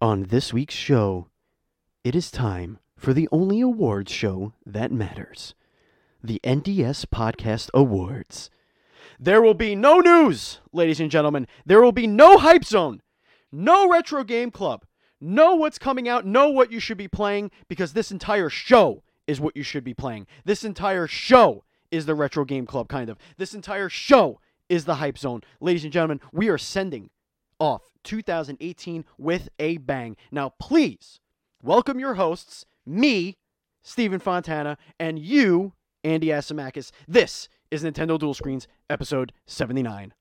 On this week's show, it is time for the only awards show that matters. The NDS Podcast Awards. There will be no news, ladies and gentlemen. There will be no Hype Zone, no Retro Game Club, no what's coming out, no what you should be playing, because this entire show is what you should be playing. This entire show is the Retro Game Club, kind of. This entire show is the Hype Zone. Ladies and gentlemen, we are sending off 2018 with a bang. Now, please welcome your hosts, me, Stephen Fontana, and you, Andy Asimakis. This is Nintendo Dual Screens, episode 79.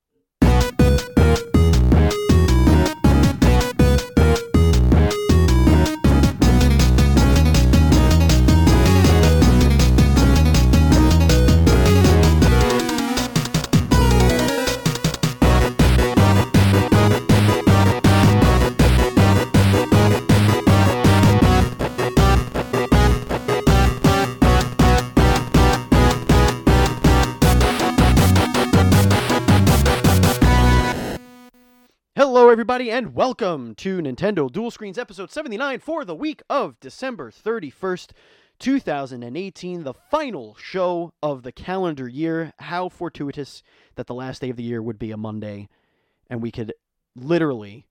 Hello, everybody, and welcome to Nintendo Dual Screens episode 79 for the week of December 31st, 2018, the final show of the calendar year. How fortuitous that the last day of the year would be a Monday, and we could literally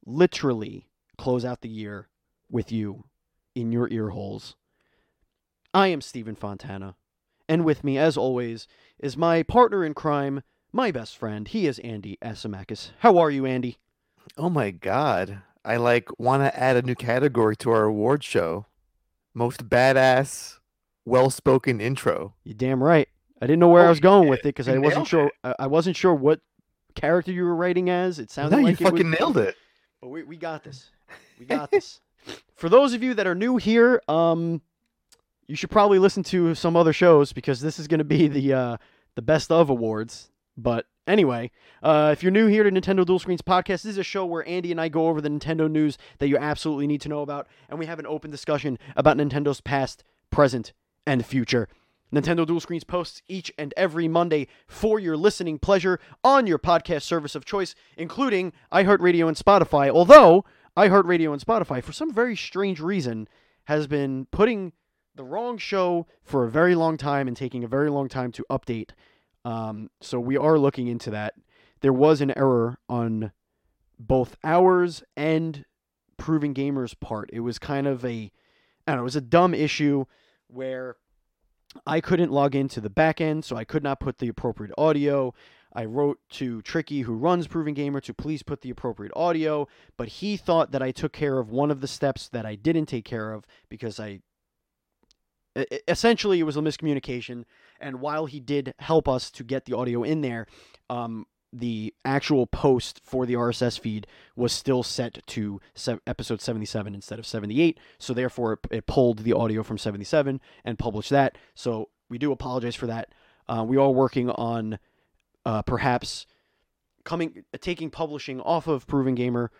close out the year with you in your ear holes. I am Stephen Fontana, and with me, as always, is my partner in crime, my best friend. He is Andy Asimakis. How are you, Andy? Oh my god. I want to add a new category to our award show. Most badass, well-spoken intro. You damn right. I didn't know where I was going with it because You I wasn't nailed sure. I wasn't sure what character you were writing as. It sounded No, like you it fucking was, nailed it. But we got this. We got this. For those of you that are new here, you should probably listen to some other shows because this is going to be the best of awards. But anyway, if you're new here to Nintendo Dual Screens Podcast, this is a show where Andy and I go over the Nintendo news that you absolutely need to know about, and we have an open discussion about Nintendo's past, present, and future. Nintendo Dual Screens posts each and every Monday for your listening pleasure on your podcast service of choice, including iHeartRadio and Spotify, although iHeartRadio and Spotify, for some very strange reason, has been putting the wrong show for a very long time and taking a very long time to update. So we are looking into that. There was an error on both ours and Proving Gamer's part. It was kind of it was a dumb issue where I couldn't log into the back end, so I could not put the appropriate audio. I wrote to Tricky, who runs Proving Gamer, to please put the appropriate audio, but he thought that I took care of one of the steps that I didn't take care of because essentially it was a miscommunication. And while he did help us to get the audio in there, the actual post for the RSS feed was still set to episode 77 instead of 78. So therefore, it pulled the audio from 77 and published that. So we do apologize for that. We are working on perhaps taking publishing off of Proving Gamer,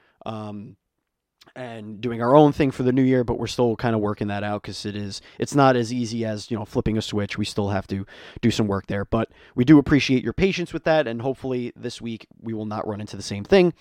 and doing our own thing for the new year, but we're still kind of working that out because it's not as easy as, flipping a switch. We still have to do some work there, but we do appreciate your patience with that, and hopefully this week we will not run into the same thing.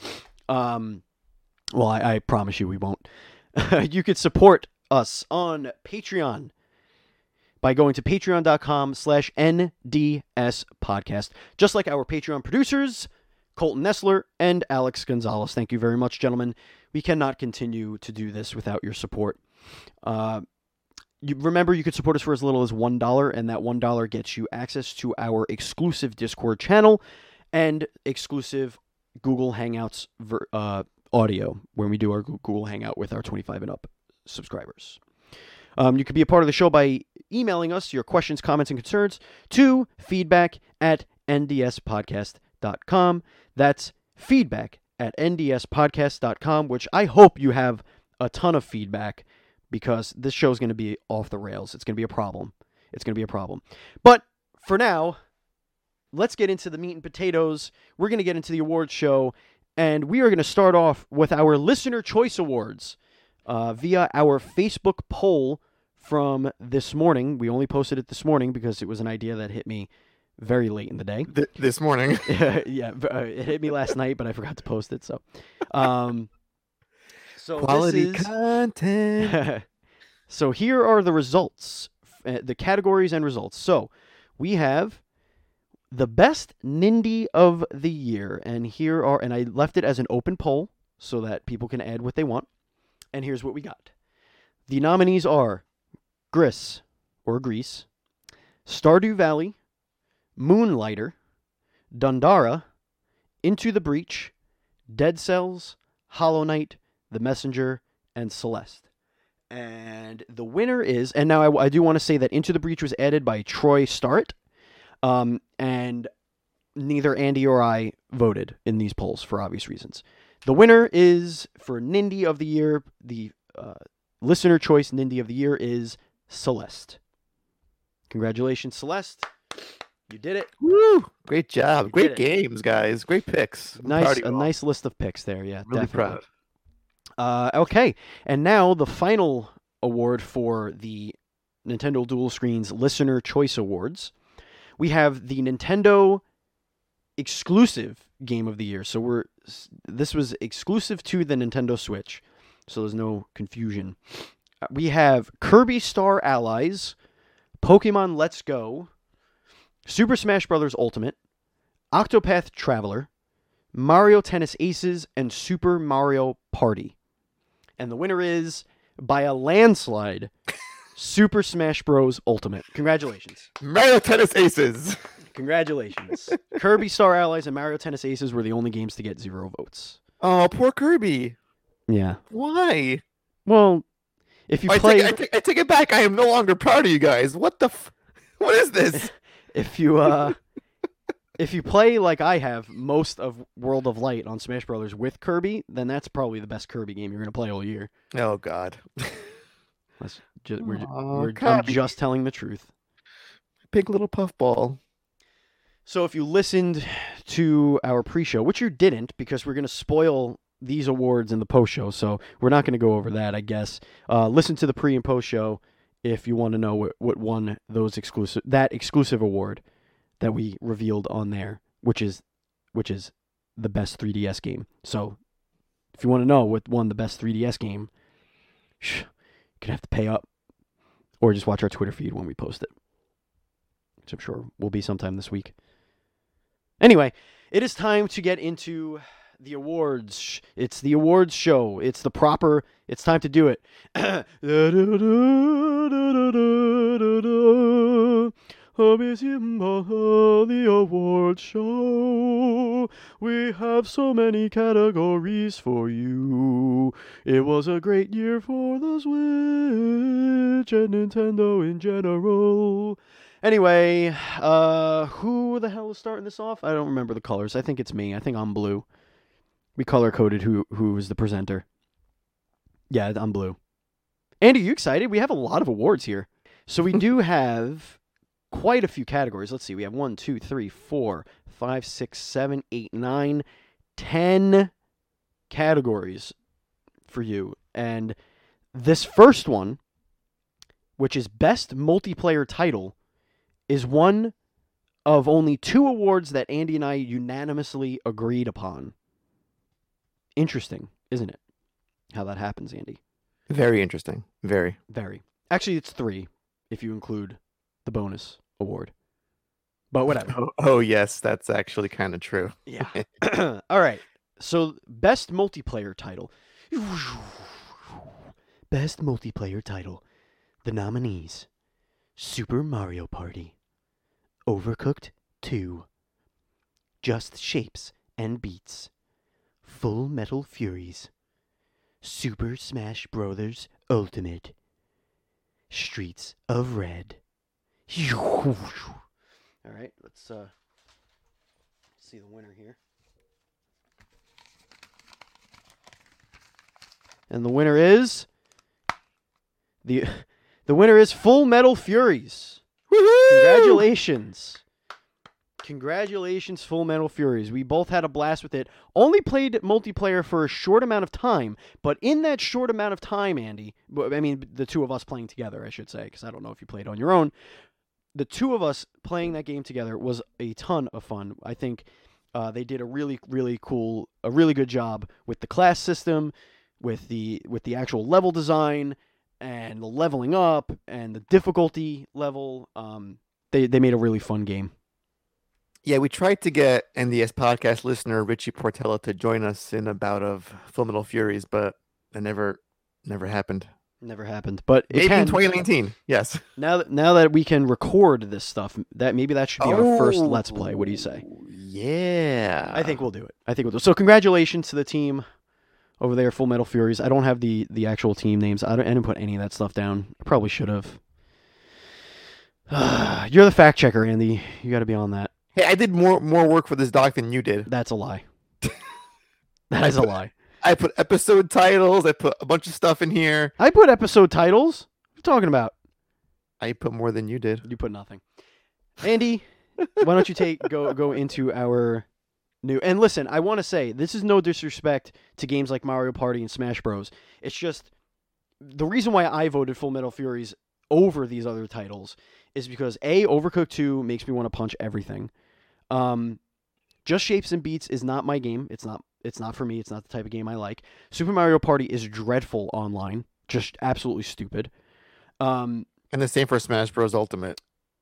I promise you we won't. You could support us on Patreon by going to patreon.com/NDS podcast, just like our Patreon producers, Colton Nessler and Alex Gonzalez. Thank you very much, gentlemen. We cannot continue to do this without your support. Remember, you could support us for as little as $1, and that $1 gets you access to our exclusive Discord channel and exclusive Google Hangouts audio when we do our Google Hangout with our 25 and up subscribers. You could be a part of the show by emailing us your questions, comments, and concerns to feedback@ndspodcast.com. That's feedback@ndspodcast.com, which I hope you have a ton of feedback because this show is going to be off the rails. It's going to be a problem. But for now, let's get into the meat and potatoes. We're going to get into the awards show, and we are going to start off with our Listener Choice Awards via our Facebook poll from this morning. We only posted it this morning because it was an idea that hit me very late in the day. This morning. Yeah, it hit me last night, but I forgot to post it. So So Quality this is content. so here are the results, the categories and results. So we have the best Nindy of the year, and I left it as an open poll so that people can add what they want. And here's what we got. The nominees are Gris, or Grease, Stardew Valley, Moonlighter, Dundara, Into the Breach, Dead Cells, Hollow Knight, The Messenger, and Celeste. And the winner is, and now I do want to say that Into the Breach was added by Troy Starrett, and neither Andy or I voted in these polls for obvious reasons. The winner is, for Nindy of the Year, the listener choice Nindy of the Year is Celeste. Congratulations, Celeste. You did it. Woo! Great job. You Great did it. games, guys. Great picks. I'm proud Nice, of you a all. nice list of picks there. Yeah, Really definitely. proud. Okay, and now the final award for the Nintendo Dual Screens Listener Choice Awards. We have the Nintendo exclusive game of the year. So this was exclusive to the Nintendo Switch, so there's no confusion. We have Kirby Star Allies, Pokemon Let's Go, Super Smash Bros. Ultimate, Octopath Traveler, Mario Tennis Aces, and Super Mario Party. And the winner is, by a landslide, Super Smash Bros. Ultimate. Congratulations. Mario Tennis Aces. Congratulations. Kirby Star Allies and Mario Tennis Aces were the only games to get 0 votes. Oh, poor Kirby. Yeah. Why? Well, if you I play... take it back. I am no longer proud of you guys. What the What is this? If you play like I have most of World of Light on Smash Brothers with Kirby, then that's probably the best Kirby game you're going to play all year. Oh, God. I'm just telling the truth. Pink little puffball. So if you listened to our pre-show, which you didn't because we're going to spoil these awards in the post-show, so we're not going to go over that, I guess. Listen to the pre- and post-show if you want to know what won that exclusive award that we revealed on there, which is the best 3DS game. So if you want to know what won the best 3DS game, you're going to have to pay up or just watch our Twitter feed when we post it, which I'm sure will be sometime this week. Anyway, it is time to get into the awards. It's the awards show. It's time to do it. The awards show. We have so many categories for you. It was a great year for the Switch and Nintendo in general. Anyway, who the hell is starting this off? I don't remember the colors. I think it's me. I think I'm blue. We color-coded who is the presenter. Yeah, I'm blue. Andy, are you excited? We have a lot of awards here. So we do have quite a few categories. Let's see. We have 1, 2, 3, 4, 5, 6, 7, 8, 9, 10 categories for you. And this first one, which is Best Multiplayer Title, is one of only 2 awards that Andy and I unanimously agreed upon. Interesting, isn't it? How that happens, Andy. Very interesting. Very. Very. Actually, it's 3 if you include the bonus award. But whatever. Oh yes, that's actually kind of true. Yeah. All right. So, Best Multiplayer Title. Best Multiplayer Title. The nominees. Super Mario Party. Overcooked 2. Just Shapes and Beats. Full Metal Furies. Super Smash Bros. Ultimate. Streets of Red. All right, let's see the winner here. And the winner is the winner is Full Metal Furies. Woohoo! Congratulations. Congratulations, Full Metal Furies. We both had a blast with it. Only played multiplayer for a short amount of time, but in that short amount of time, Andy, I mean, the 2 of us playing together, I should say, because I don't know if you played on your own. The 2 of us playing that game together was a ton of fun. I think they did a really, really cool, a really good job with the class system, with the actual level design and the leveling up and the difficulty level. They made a really fun game. Yeah, we tried to get NDS podcast listener Richie Portella to join us in a bout of Full Metal Furies, but it never happened. Never happened, but it Maybe can. in 2019. Yes. Now that we can record this stuff, that should be our first Let's Play. What do you say? Yeah. I think we'll do it. So congratulations to the team over there, Full Metal Furies. I don't have the actual team names. I didn't put any of that stuff down. I probably should have. You're the fact checker, Andy. You got to be on that. Hey, I did more work for this doc than you did. That's a lie. That is a lie. I put episode titles. I put a bunch of stuff in here. I put episode titles. What are you talking about? I put more than you did. You put nothing. Andy, why don't you go into our new... And listen, I want to say, this is no disrespect to games like Mario Party and Smash Bros. It's just, the reason why I voted Full Metal Furies over these other titles is because, A, Overcooked 2 makes me want to punch everything. Just Shapes and Beats is not my game. It's not for me. It's not the type of game I like. Super Mario Party is dreadful online. Just absolutely stupid. And the same for Smash Bros. Ultimate.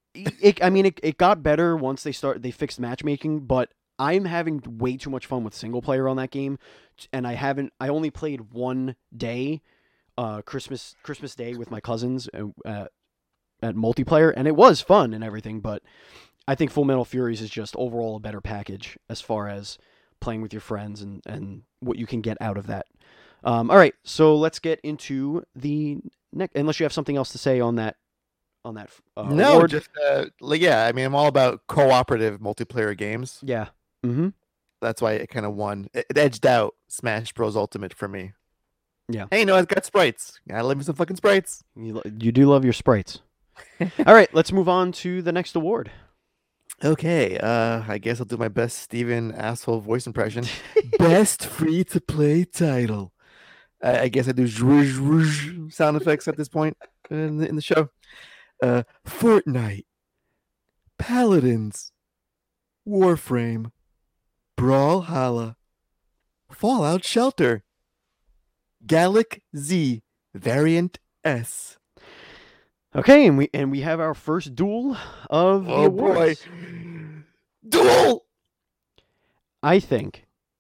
It got better once they fixed matchmaking, but I'm having way too much fun with single player on that game, and I only played one day, Christmas Day with my cousins at multiplayer, and it was fun and everything, but I think Full Metal Furies is just overall a better package as far as playing with your friends and what you can get out of that. All right, so let's get into the next. Unless you have something else to say on that. No, award. just yeah. I mean, I'm all about cooperative multiplayer games. Yeah. Mm-hmm. That's why it kind of won. It edged out Smash Bros. Ultimate for me. Yeah. Hey, no, it's got sprites. Gotta love me some fucking sprites. You do love your sprites. All right, let's move on to the next award. Okay, I guess I'll do my best Steven asshole voice impression. Best free-to-play title. I guess I do sound effects at this point in the show. Fortnite, Paladins, Warframe, Brawlhalla, Fallout Shelter, Gallic Z, Variant S. Okay, and we have our first duel of the awards. Boy. Duel! I think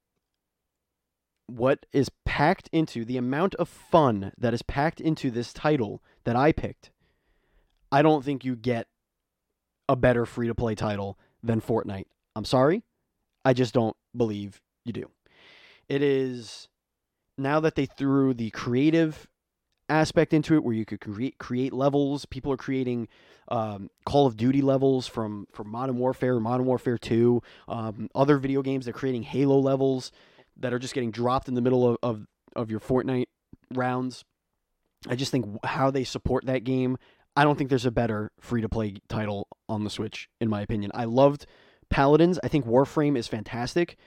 what is packed into the amount of fun that is packed into this title that I picked, I don't think you get a better free-to-play title than Fortnite. I'm sorry. I just don't believe you do. It is, now that they threw the creative aspect into it where you could create levels. People are creating Call of Duty levels from Modern Warfare, Modern Warfare 2, other video games. They're creating Halo levels that are just getting dropped in the middle of your Fortnite rounds. I just think how they support that game, I don't think there's a better free-to-play title on the Switch, in my opinion. I loved Paladins. I think Warframe is fantastic.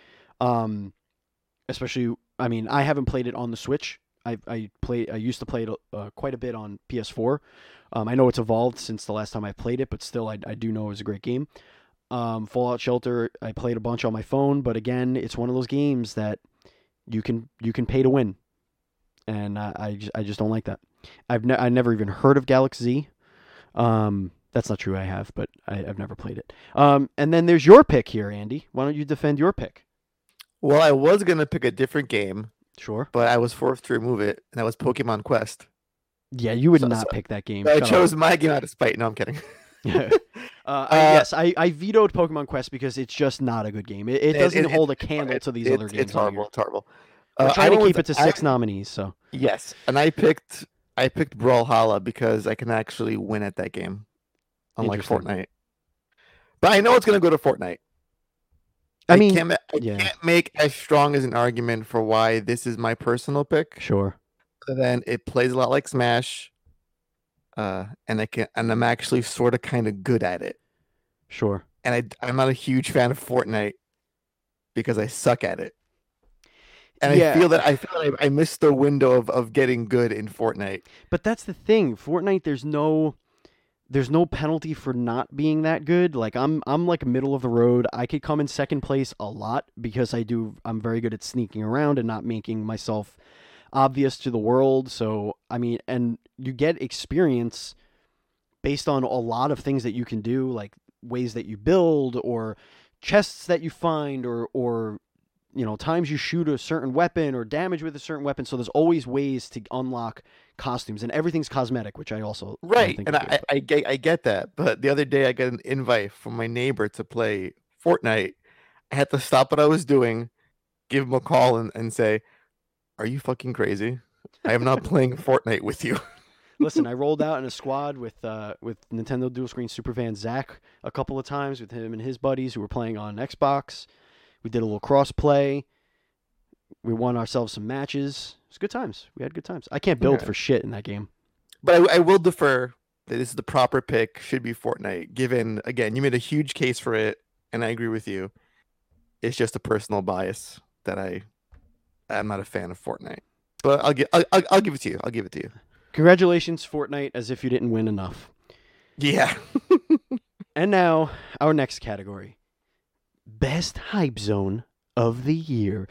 Especially, I mean, I haven't played it on the Switch. I used to play it quite a bit on PS4. I know it's evolved since the last time I played it, but still, I do know it was a great game. Fallout Shelter, I played a bunch on my phone, but again, it's one of those games that you can pay to win, and I just don't like that. I never even heard of Galaxy. That's not true. I have, but I've never played it. And then there's your pick here, Andy. Why don't you defend your pick? Well, I was gonna pick a different game. Sure. But I was forced to remove it, and that was Pokemon Quest. Yeah, you would not pick that game. I chose my game out of spite. No, I'm kidding. Yes, I vetoed Pokemon Quest because it's just not a good game. It doesn't hold a candle to these other games. It's horrible. It's horrible. We're trying to keep it to 6 nominees. So yes, and I picked Brawlhalla because I can actually win at that game, unlike Fortnite. But I know it's going to go to Fortnite. I can't make as strong as an argument for why this is my personal pick. Sure. Then it plays a lot like Smash, and I'm actually sort of kind of good at it. Sure. And I'm not a huge fan of Fortnite because I suck at it. And I feel that I missed the window of getting good in Fortnite. But that's the thing. Fortnite, there's no penalty for not being that good. Like I'm like middle of the road. I could come in second place a lot because I'm very good at sneaking around and not making myself obvious to the world. So, I mean, and you get experience based on a lot of things that you can do, like ways that you build or chests that you find or times you shoot a certain weapon or damage with a certain weapon. So there's always ways to unlock costumes, and everything's cosmetic, which I also right. think And I get that. But the other day I got an invite from my neighbor to play Fortnite. I had to stop what I was doing, give him a call and say, "Are you fucking crazy? I am not playing Fortnite with you." Listen, I rolled out in a squad with Nintendo Dual Screen Superfan Zach a couple of times with him and his buddies who were playing on Xbox. We did a little cross play. We won ourselves some matches. It was good times. We had good times. I can't build for shit in that game. But I will defer that this is the proper pick. Should be Fortnite. Given, again, you made a huge case for it, and I agree with you. It's just a personal bias that I'm not a fan of Fortnite. But I'll give it to you. I'll give it to you. Congratulations, Fortnite, as if you didn't win enough. Yeah. And now, our next category. Best Hype Zone of the Year.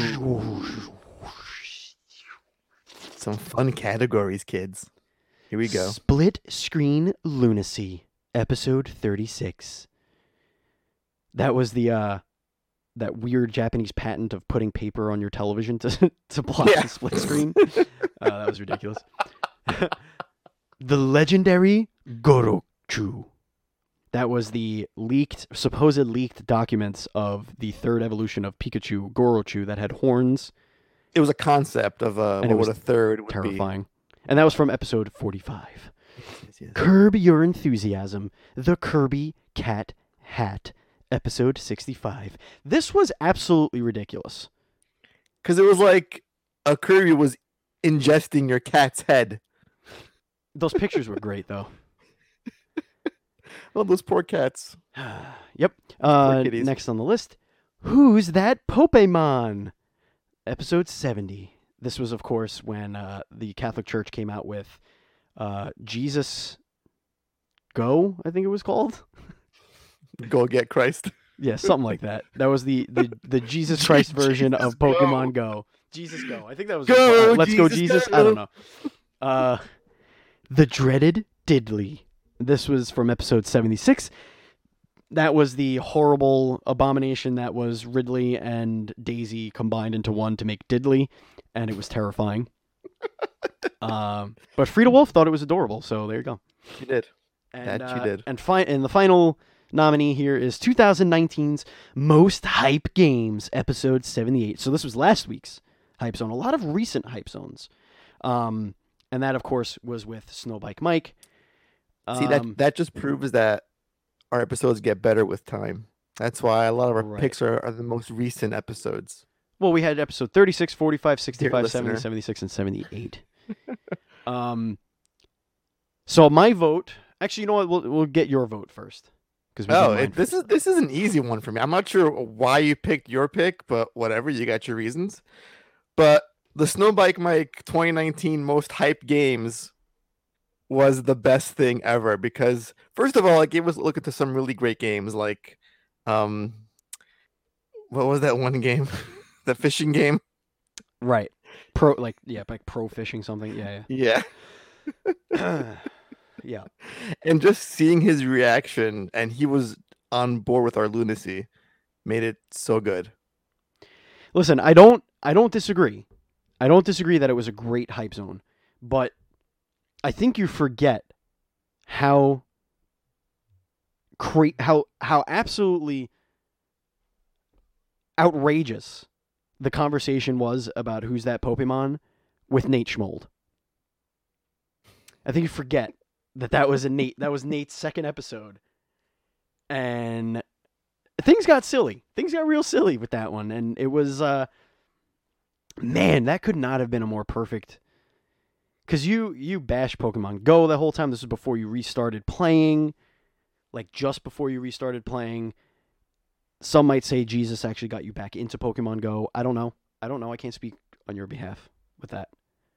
Some fun categories, kids. Here we go. Split Screen Lunacy, episode 36. That was the that weird Japanese patent of putting paper on your television to block the split screen. That was ridiculous. The legendary Gorochu. That was the supposed leaked documents of the third evolution of Pikachu, Gorochu, that had horns. It was a concept of what a third would terrifying. And that was from episode 45. Yes. Curb Your Enthusiasm, the Kirby Cat Hat, episode 65. This was absolutely ridiculous. Because it was like a Kirby was ingesting your cat's head. Those pictures were great, though. Well, those poor cats. Yep. Next on the list, Who's That Pokemon? Episode 70. This was, of course, when the Catholic Church came out with Jesus Go, I think it was called. Go Get Christ. Yeah, something like that. That was the Jesus Christ version of Pokemon Go. Jesus Go. I think that was Let's Go Jesus. Go. I don't know. The Dreaded Diddley. This was from episode 76. That was the horrible abomination that was Ridley and Daisy combined into one to make Diddley, and it was terrifying. But Frida Wolf thought it was adorable, so there you go. She did. And she did. And the final nominee here is 2019's Most Hype Games, episode 78. So this was last week's Hype Zone. A lot of recent Hype Zones. And that, of course, was with Snowbike Mike. See, that just proves that our episodes get better with time. That's why a lot of our picks are the most recent episodes. Well, we had episode 36, 45, 65, 70, 76, and 78. So my vote... Actually, you know what? We'll get your vote first. This is an easy one for me. I'm not sure why you picked your pick, but whatever. You got your reasons. But the Snowbike Mike 2019 Most Hype Games was the best thing ever because, first of all, it gave us a look into some really great games like, what was that one game? The fishing game? Right. Pro fishing something. Yeah. Yeah. And just seeing his reaction, and he was on board with our lunacy, made it so good. Listen, I don't disagree. I don't disagree that it was a great Hype Zone, but I think you forget how absolutely outrageous the conversation was about Who's That Pokemon with Nate Schmold. I think you forget that was Nate's second episode, and things got silly. Things got real silly with that one, and it was man, that could not have been a more perfect. Because you bash Pokemon Go the whole time. This was before you restarted playing. Like, just before you restarted playing. Some might say Jesus actually got you back into Pokemon Go. I don't know. I can't speak on your behalf with that.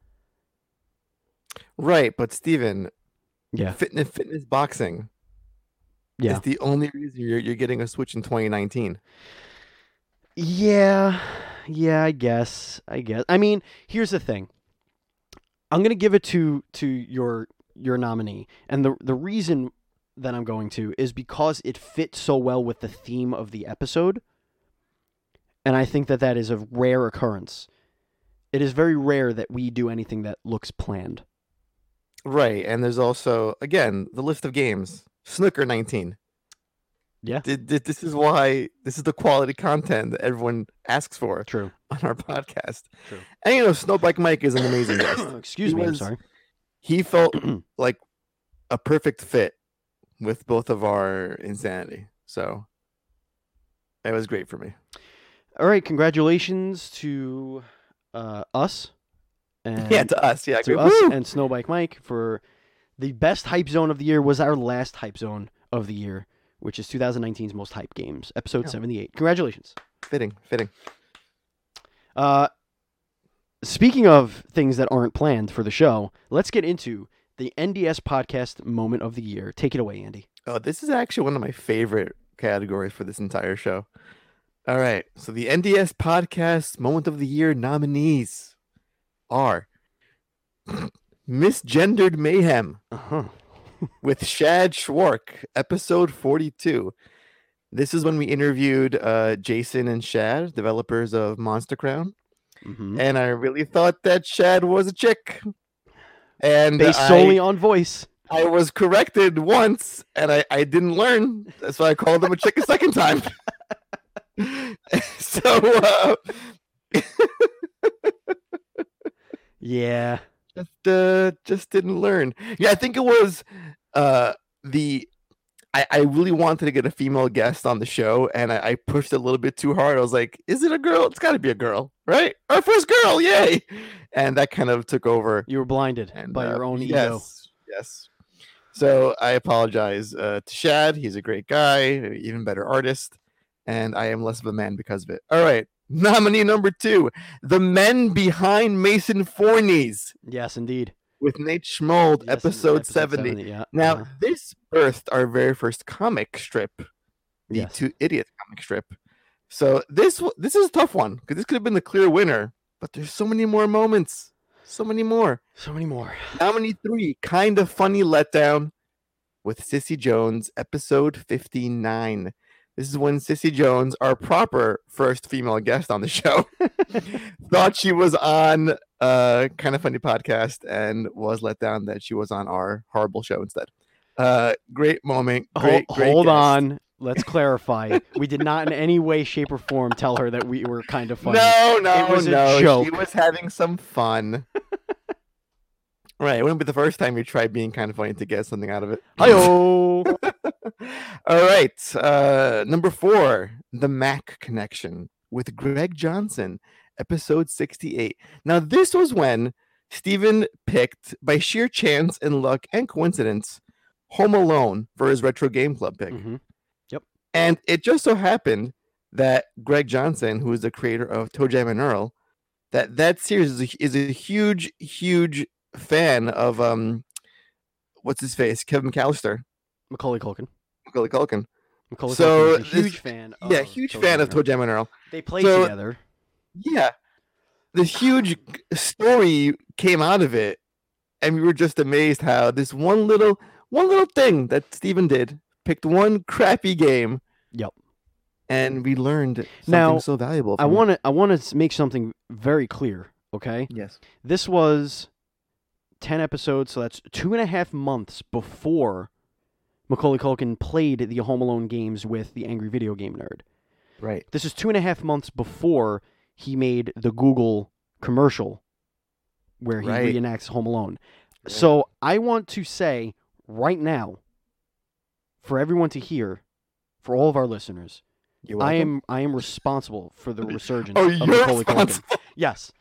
Right, but Steven, yeah, fitness boxing is the only reason you're getting a Switch in 2019. Yeah, Yeah, I guess. I mean, here's the thing. I'm gonna give it to your nominee, and the reason that I'm going to is because it fits so well with the theme of the episode, and I think that is a rare occurrence. It is very rare that we do anything that looks planned. Right, and there's also, again, the list of games. Snooker 19. Yeah. This is why this is the quality content that everyone asks for. True. On our podcast. True. And Snowbike Mike is an amazing guest. Excuse me, I'm sorry. He felt like a perfect fit with both of our insanity. So it was great for me. All right, congratulations to us. And to us, yeah. To us and Snowbike Mike for the best hype zone of the year was our last hype zone of the year, which is 2019's most hype games, episode 78. Congratulations. Fitting. Speaking of things that aren't planned for the show, let's get into the NDS podcast moment of the year. Take it away, Andy. Oh, this is actually one of my favorite categories for this entire show. All right. So the NDS podcast moment of the year nominees are Misgendered Mayhem with Shad Schwark, episode 42. This is when we interviewed Jason and Shad, developers of Monster Crown. Mm-hmm. And I really thought that Shad was a chick. And based solely on voice. I was corrected once, and I didn't learn. That's why I called him a chick a second time. So, yeah. Just didn't learn. Yeah, I think it was I really wanted to get a female guest on the show, and I pushed it a little bit too hard. I was like, is it a girl? It's got to be a girl, right? Our first girl, yay! And that kind of took over. You were blinded by your own ego. Yes. So I apologize to Shad. He's a great guy, even better artist, and I am less of a man because of it. All right. Nominee number 2, the men behind Mason Forney's. Yes, indeed. With Nate Schmold, yes, episode 70. Yeah. Now, this birthed our very first comic strip, the Two Idiots comic strip. So this is a tough one, because this could have been the clear winner, but there's so many more moments. So many more. Nominee 3, Kind of Funny Letdown with Sissy Jones, episode 59. This is when Sissy Jones, our proper first female guest on the show, thought she was on Kind of Funny podcast and was let down that she was on our horrible show instead. Great moment. Great Hold guest. on. Let's clarify. We did not in any way, shape, or form tell her that we were kind of funny. No. It was a joke. She was having some fun. Right. It wouldn't be the first time you tried being kind of funny to get something out of it. Hi-yo. All right. Number 4, The Mac Connection with Greg Johnson, episode 68. Now, this was when Steven picked, by sheer chance and luck and coincidence, Home Alone for his Retro Game Club pick. Mm-hmm. Yep. And it just so happened that Greg Johnson, who is the creator of ToeJam and Earl, that series is a huge fan of what's his face? Kevin McAllister. Macaulay Culkin. Macaulay Culkin is a huge fan of ToeJam and Earl. They play together. Yeah. This huge story came out of it, and we were just amazed how this one little thing that Steven did, picked one crappy game. Yep. And we learned something so valuable. I want to make something very clear, okay? Yes. This was 10 episodes, so that's 2.5 months before Macaulay Culkin played the Home Alone games with the Angry Video Game Nerd. Right. This is 2.5 months before he made the Google commercial where he reenacts Home Alone. Right. So I want to say right now, for everyone to hear, for all of our listeners, I am responsible for the resurgence of Macaulay Culkin. Yes.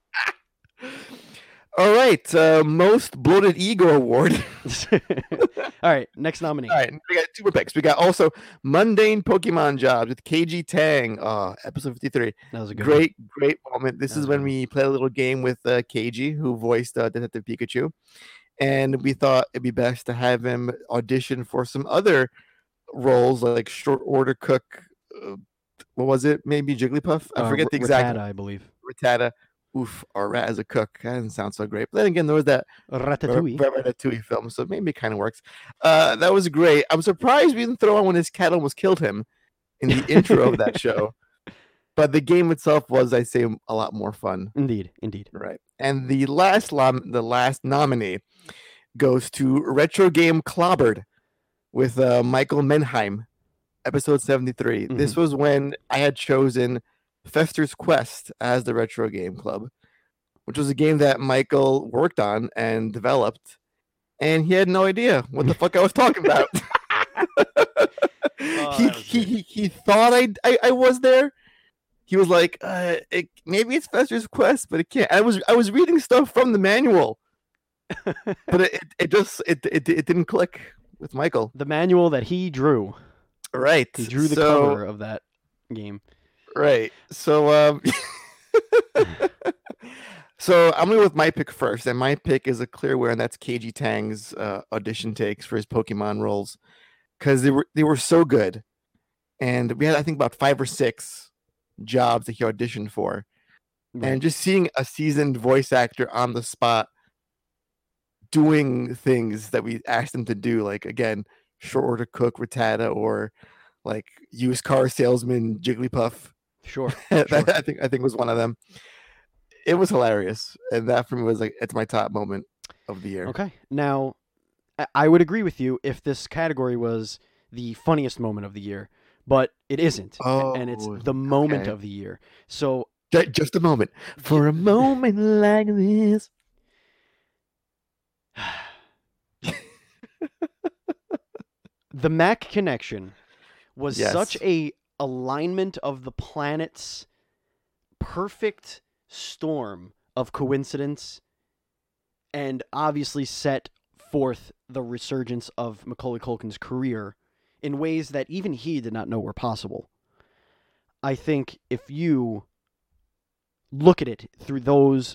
All right, most bloated ego award. All right, next nominee. All right, we got 2 more picks. We got also Mundane Pokemon Jobs with KG Tang. Episode 53. That was a good great moment. This is when we played a little game with KG, who voiced Detective Pikachu, and we thought it'd be best to have him audition for some other roles like short order cook, what was it? Maybe Jigglypuff? I forget the exact. Rattata, I believe. Rattata. Oof, or Rat as a cook. That doesn't sound so great. But then again, there was that Ratatouille film, so maybe it kind of works. That was great. I'm surprised we didn't throw on when his cat almost killed him in the intro of that show. But the game itself was, I say, a lot more fun. Indeed. Right. And the last nominee goes to Retro Game Clobbered with Michael Menheim, episode 73. Mm-hmm. This was when I had chosen Fester's Quest as the Retro Game Club, which was a game that Michael worked on and developed, and he had no idea what the fuck I was talking about. He thought I was there. He was like, maybe it's Fester's Quest, but it can't. I was reading stuff from the manual, but it didn't click with Michael. The manual that he drew. Right. He drew the cover of that game. Right. So so I'm going with my pick first, and my pick is a clear winner, and that's KG Tang's audition takes for his Pokemon roles, because they were so good. And we had, I think, about 5 or 6 jobs that he auditioned for. Right. And just seeing a seasoned voice actor on the spot doing things that we asked him to do, like, again, short order cook Rattata, or like used car salesman Jigglypuff. Sure. I think was one of them. It was hilarious, and that for me was like, it's my top moment of the year. Okay. Now, I would agree with you if this category was the funniest moment of the year, but it isn't. And it's the moment of the year. So just a moment. For a moment like this. The Mac Connection was such a alignment of the planet's perfect storm of coincidence, and obviously set forth the resurgence of Macaulay Culkin's career in ways that even he did not know were possible. I think if you look at it through those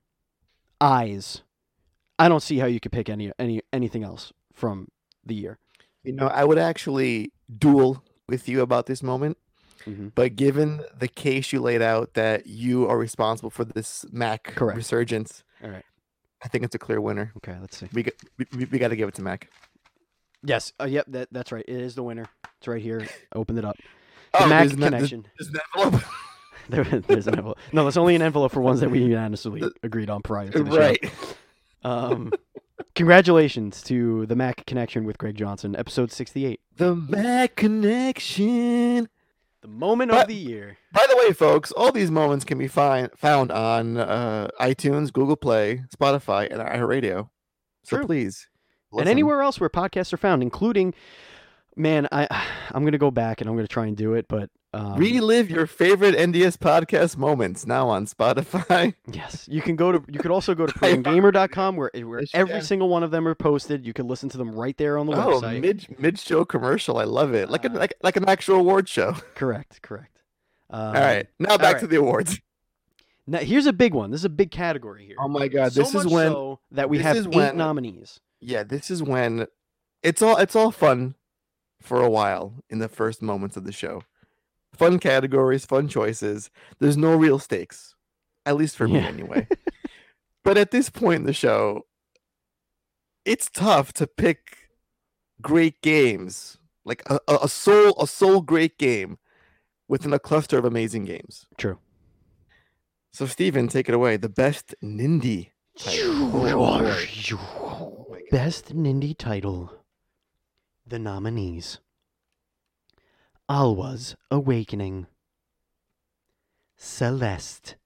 eyes, I don't see how you could pick anything else from the year. You know, I would actually duel with you about this moment, but given the case you laid out that you are responsible for this Mac resurgence, all right, I think it's a clear winner. Okay, let's see. We got to give it to Mac. Yes. Yep. That's right. It is the winner. It's right here. I opened it up. The Mac Connection. There's an envelope. There's an envelope. No, there's only an envelope for ones that we unanimously agreed on prior to the show. Congratulations to The Mac Connection with Greg Johnson, episode 68. The Mac Connection. The moment of the year. By the way, folks, all these moments can be found on iTunes, Google Play, Spotify, and iHeartRadio. So please. Listen. And anywhere else where podcasts are found, including, man, I'm going to go back and I'm going to try and do it, but... relive your favorite NDS podcast moments now on Spotify. Yes. You could also go to PregAmeGamer.com where every single one of them are posted. You can listen to them right there on the website. Mid-show commercial. I love it. Like an actual award show. Correct. All right. Now back to the awards. Now, here's a big one. This is a big category here. Oh my God. This is when... So that we have 8 nominees. Yeah, this is when it's all fun for a while in the first moments of the show. Fun categories, fun choices. There's no real stakes, at least for me anyway. But at this point in the show, it's tough to pick great games, like a soul great game within a cluster of amazing games. True. So Steven, take it away. The best Nindy title. Best Nindy title. The nominees: Alwa's Awakening, Celeste,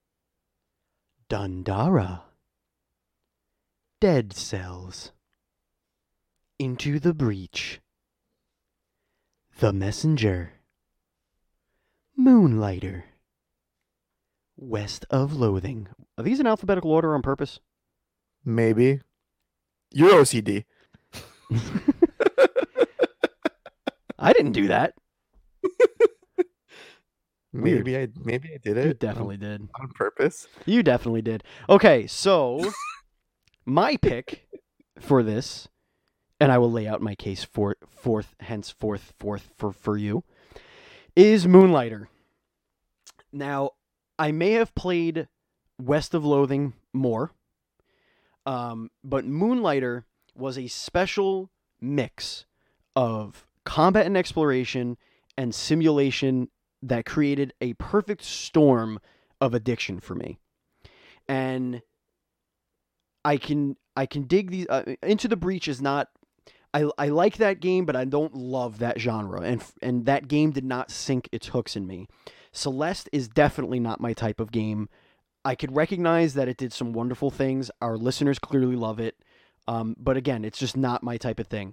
Dundara, Dead Cells, Into the Breach, The Messenger, Moonlighter, West of Loathing. Are these in alphabetical order on purpose? Maybe. You're OCD. I didn't do that. Maybe I did it. You definitely did. On purpose. You definitely did. Okay, so my pick for this, and I will lay out my case henceforth for you, is Moonlighter. Now, I may have played West of Loathing more, but Moonlighter was a special mix of combat and exploration and simulation that created a perfect storm of addiction for me. And I can dig these. Into the Breach is not. I like that game, but I don't love that genre, and that game did not sink its hooks in me. Celeste is definitely not my type of game. I could recognize that it did some wonderful things. Our listeners clearly love it, but again, it's just not my type of thing.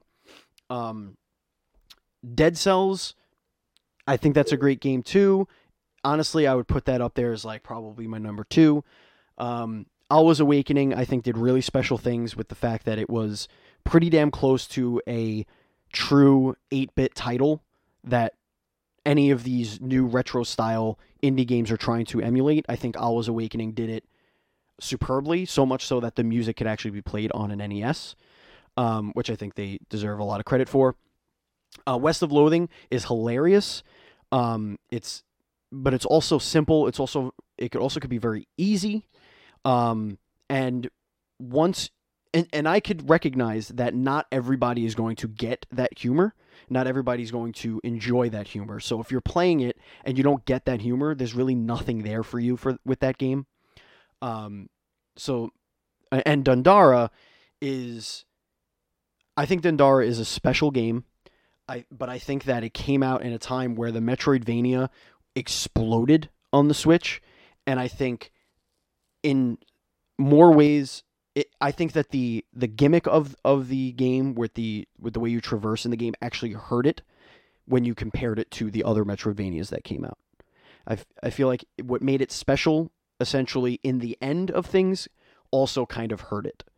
Dead Cells, I think that's a great game too. Honestly, I would put that up there as like probably my number 2. Alwa's Awakening, I think, did really special things with the fact that it was pretty damn close to a true 8-bit title that any of these new retro-style indie games are trying to emulate. I think Alwa's Awakening did it superbly, so much so that the music could actually be played on an NES, which I think they deserve a lot of credit for. West of Loathing is hilarious. But it's also simple. It could be very easy. And once, and I could recognize that not everybody is going to get that humor. Not everybody's going to enjoy that humor. So if you're playing it and you don't get that humor, there's really nothing there for you with that game. And Dundara I think Dundara is a special game. But I think that it came out in a time where the Metroidvania exploded on the Switch, and I think in more ways, I think that the gimmick of the game with the way you traverse in the game actually hurt it when you compared it to the other Metroidvanias that came out. I feel like what made it special, essentially, in the end of things, also kind of hurt it.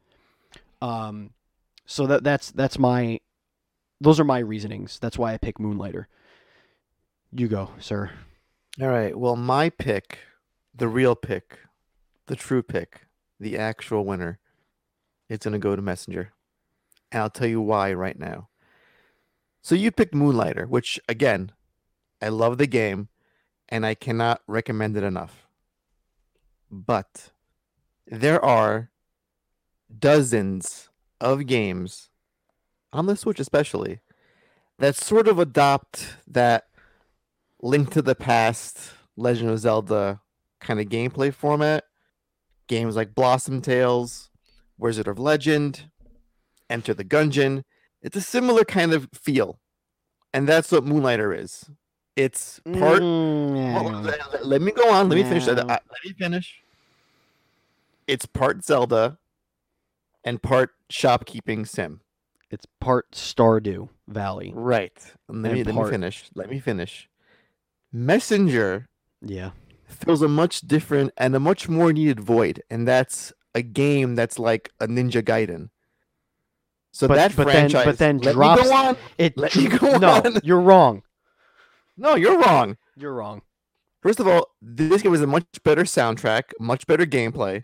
So those are my reasonings. That's why I pick Moonlighter. You go, sir. All right. Well, my pick, the real pick, the true pick, the actual winner, it's going to go to Messenger. And I'll tell you why right now. So you picked Moonlighter, which, again, I love the game, and I cannot recommend it enough. But there are dozens of games, on the Switch especially, that sort of adopt that Link to the Past, Legend of Zelda kind of gameplay format. Games like Blossom Tales, Wizard of Legend, Enter the Gungeon. It's a similar kind of feel. And that's what Moonlighter is. It's part... let me go on. Let me finish. Let me finish. It's part Zelda and part shopkeeping sim. It's part Stardew Valley. Right. Let me finish. Messenger fills a much different and a much more needed void, and that's a game that's like a Ninja Gaiden. So franchise. But then drops. Let me go on. No, you're wrong. No, you're wrong. You're wrong. First of all, this game is a much better soundtrack, much better gameplay.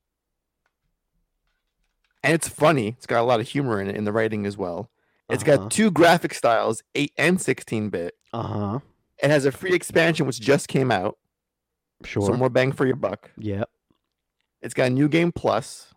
And it's funny. It's got a lot of humor in it, in the writing as well. It's got 2 graphic styles, 8 and 16-bit. It has a free expansion which just came out. Sure. So more bang for your buck. Yep. It's got a New Game Plus.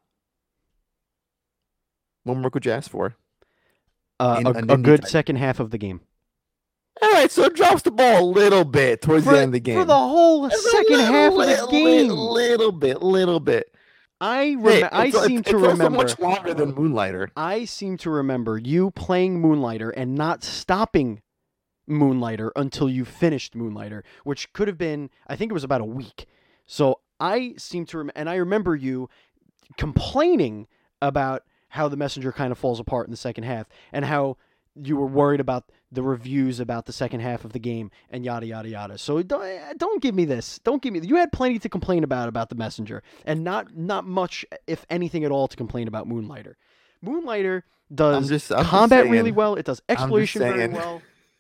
What more could you ask for? A good second half of the game. All right, so it drops the ball a little bit towards the end of the game. For the whole second half of the game. Little bit. I seem to remember. It's much longer than Moonlighter. I seem to remember you playing Moonlighter and not stopping Moonlighter until you finished Moonlighter, which could have been, I think it was about a week. So I seem to and I remember you complaining about how the Messenger kind of falls apart in the second half and how you were worried about the reviews about the second half of the game and yada, yada, yada. So don't give me this. You had plenty to complain about the Messenger, and not much, if anything at all, to complain about Moonlighter. Moonlighter does combat really well. It does exploration very well.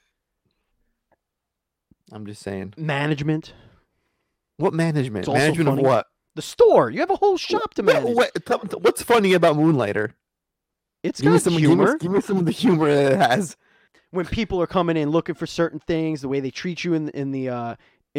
I'm just saying. Management. What management? Management of what? The store. You have a whole shop to manage. What's funny about Moonlighter? It's got humor. Give me some of the humor that it has. when people are coming in looking for certain things, the way they treat you in the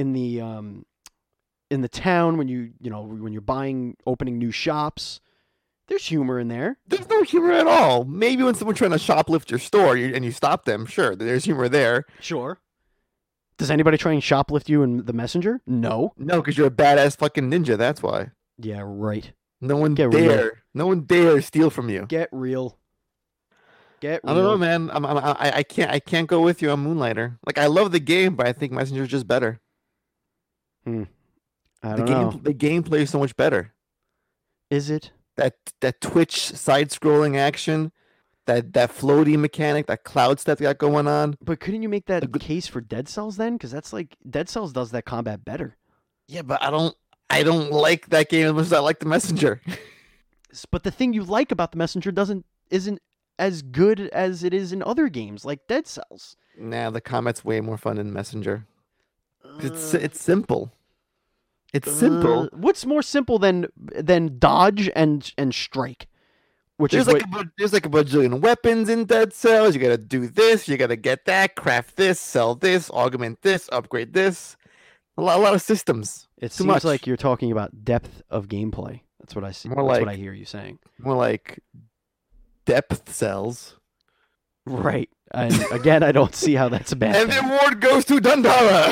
town when when you're opening new shops. There's humor in there. There's no humor at all. Maybe when someone's trying to shoplift your store and you stop them, sure, there's humor there. Sure. Does anybody try and shoplift you in The Messenger? No. No, because you're a badass fucking ninja. That's why. Yeah, right. No one dares steal from you. Get real. Get real. I don't know, man. I can't go with you on Moonlighter. Like, I love the game, but I think Messenger's just better. I don't know. The gameplay is so much better. Is it? That Twitch side-scrolling action, that floaty mechanic, that cloud stuff they got going on. But couldn't you make that case for Dead Cells then? Because that's like Dead Cells does that combat better. Yeah, but I don't like that game as much as I like the Messenger. But the thing you like about the Messenger isn't as good as it is in other games like Dead Cells. Nah, the combat's way more fun in Messenger. It's simple. It's simple. What's more simple than dodge and strike? There's like a bajillion weapons in Dead Cells. You gotta do this. You gotta get that. Craft this. Sell this. Augment this. Upgrade this. A lot of systems. It seems like you're talking about depth of gameplay. That's what I see. That's what I hear you saying. More like depth cells. Right. And again, I don't see how that's a bad thing. And the award goes to Dundara.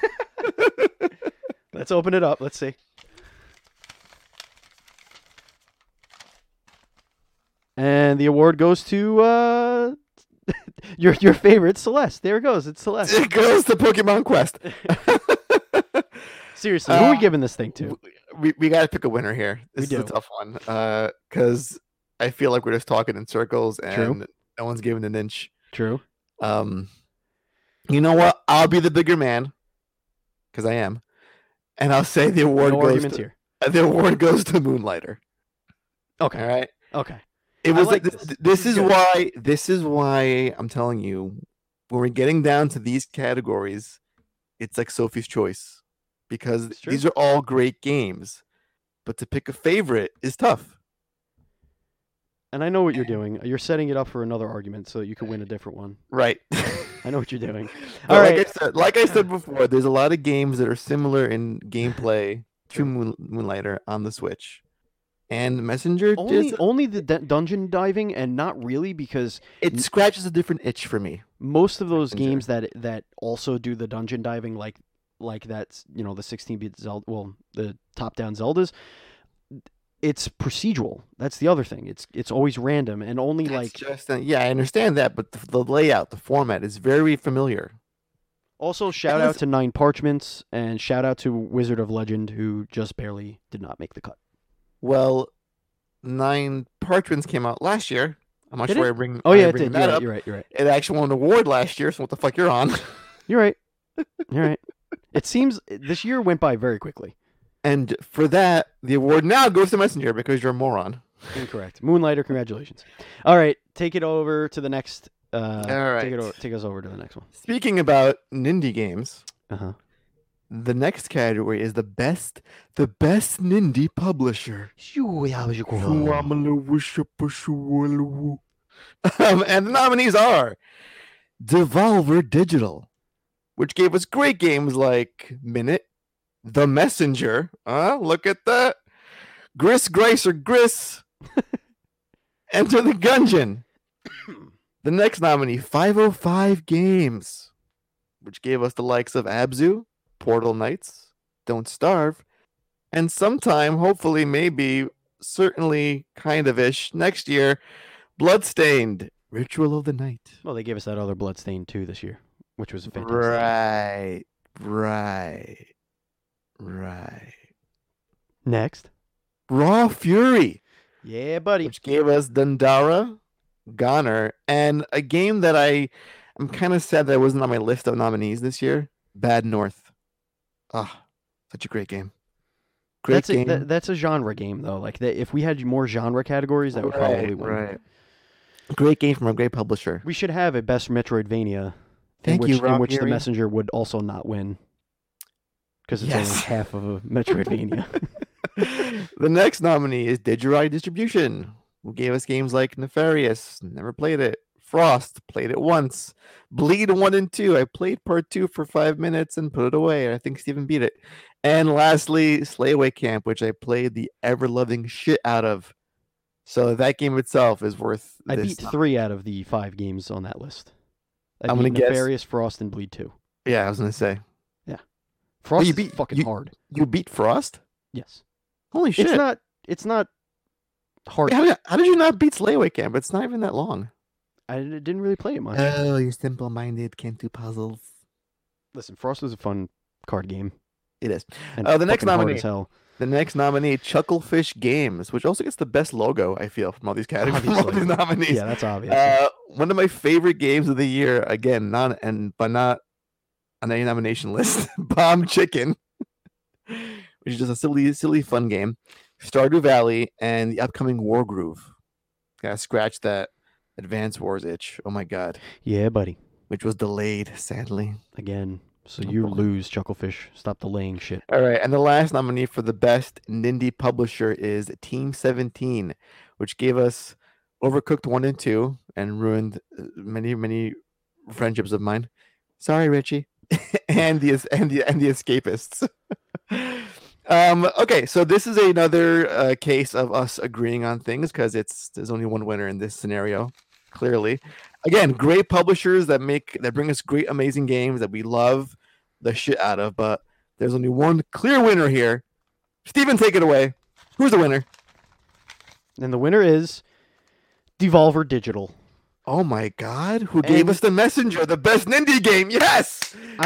Let's open it up. Let's see. And the award goes to your favorite, Celeste. There it goes. It's Celeste. It goes to Pokemon Quest. Seriously, who are we giving this thing to? We got to pick a winner here. This is a tough one because I feel like we're just talking in circles and no one's giving an inch. True. You know what? I'll be the bigger man because I am, and I'll say the award goes to Moonlighter. Okay. All right. Okay. It was like this is why I'm telling you, when we're getting down to these categories, it's like Sophie's Choice because these are all great games, but to pick a favorite is tough. And I know what you're doing. You're setting it up for another argument so that you can win a different one. Right. I know what you're doing. All right. Like I said before, there's a lot of games that are similar in gameplay to Moonlighter on the Switch. And Messenger only the dungeon diving, and not really because it scratches a different itch for me. Most of those games that also do the dungeon diving, like that's the 16-bit Zelda, well, the top-down Zeldas, it's procedural. That's the other thing. It's always random and only I understand that, but the layout, the format is very familiar. Also, shout out to Nine Parchments and shout out to Wizard of Legend, who just barely did not make the cut. Well, Nine Parchments came out last year. I'm not sure I bring. Oh yeah, it did. You're right. It actually won an award last year. So what the fuck you're on? You're right. You're right. It seems this year went by very quickly. And for that, the award now goes to Messenger because you're a moron. Incorrect. Moonlighter, congratulations. All right, take it over to the next. All right. Take us over to the next one. Speaking about Nindy games. The next category is the best Nindy publisher. And the nominees are Devolver Digital, which gave us great games like Minute, The Messenger. Look at that. Gris, Grice, or Gris. Enter the Gungeon. The next nominee, 505 Games, which gave us the likes of Abzu, Portal Knights, Don't Starve, and sometime, hopefully, maybe, certainly, kind of-ish, next year, Bloodstained, Ritual of the Night. Well, they gave us that other Bloodstained too this year, which was fantastic. Right. Next. Raw Fury. Yeah, buddy. Which gave us Dundara, Goner, and a game that I'm kind of sad that wasn't on my list of nominees this year, Bad North. Such a great game. That's a genre game, though. Like, if we had more genre categories, that would probably win. Right. Great game from a great publisher. We should have a best Metroidvania in which the Messenger would also not win. Because it's only half of a Metroidvania. The next nominee is Didgeridoo Distribution, who gave us games like Nefarious, never played it, Frost, played it once. Bleed 1 and 2, I played part 2 for 5 minutes and put it away. I think Steven beat it. And lastly, Slayaway Camp, which I played the ever-loving shit out of. So that game itself is worth. I beat 3 out of the 5 games on that list. I'm gonna guess Nefarious, Frost, and Bleed 2. Yeah, I was gonna say. Yeah, Frost is fucking hard. You beat Frost? Yes. Holy shit! It's not hard. How did you not beat Slayaway Camp? It's not even that long. I didn't really play it much. Oh, you're simple-minded. Can't do puzzles. Listen, Frost is a fun card game. It is. And the next nominee. Hard as hell. The next nominee, Chucklefish Games, which also gets the best logo, I feel, from all these categories, from all these nominees. Yeah, that's obvious. One of my favorite games of the year, again, not on any nomination list, Bomb Chicken, which is just a silly, fun game. Stardew Valley and the upcoming Wargroove. Gotta scratch that Advance Wars itch. Oh my god. Yeah, buddy. Which was delayed, sadly. Again. So you lose, Chucklefish. Stop delaying shit. All right, and the last nominee for the best Nindy publisher is Team 17, which gave us Overcooked 1 and 2 and ruined many friendships of mine. Sorry, Richie. and the Escapists. Okay, so this is another case of us agreeing on things because there's only one winner in this scenario. Clearly, again, great publishers that bring us great, amazing games that we love the shit out of. But there's only one clear winner here. Steven, take it away. Who's the winner? And the winner is Devolver Digital. Oh my god! Who gave us The Messenger, the best Nindy game? Yes. I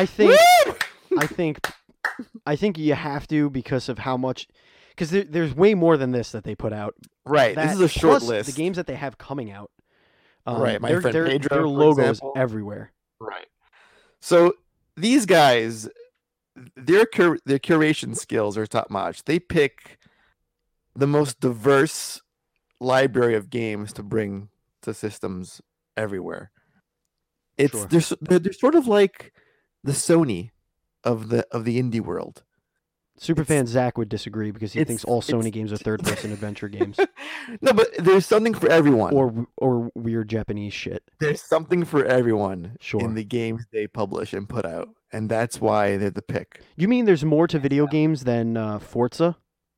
think you have to because of how much. Because there's way more than this that they put out. Right. This is a short list. The games that they have coming out. Right, my friend Pedro, their logos everywhere. Right. So these guys, their curation skills are top notch. They pick the most diverse library of games to bring to systems everywhere. They're sort of like the Sony of the indie world. Superfan Zach would disagree because he thinks all Sony games are third-person adventure games. No, but there's something for everyone. Or weird Japanese shit. There's something for everyone in the games they publish and put out, and that's why they're the pick. You mean there's more to video games than Forza?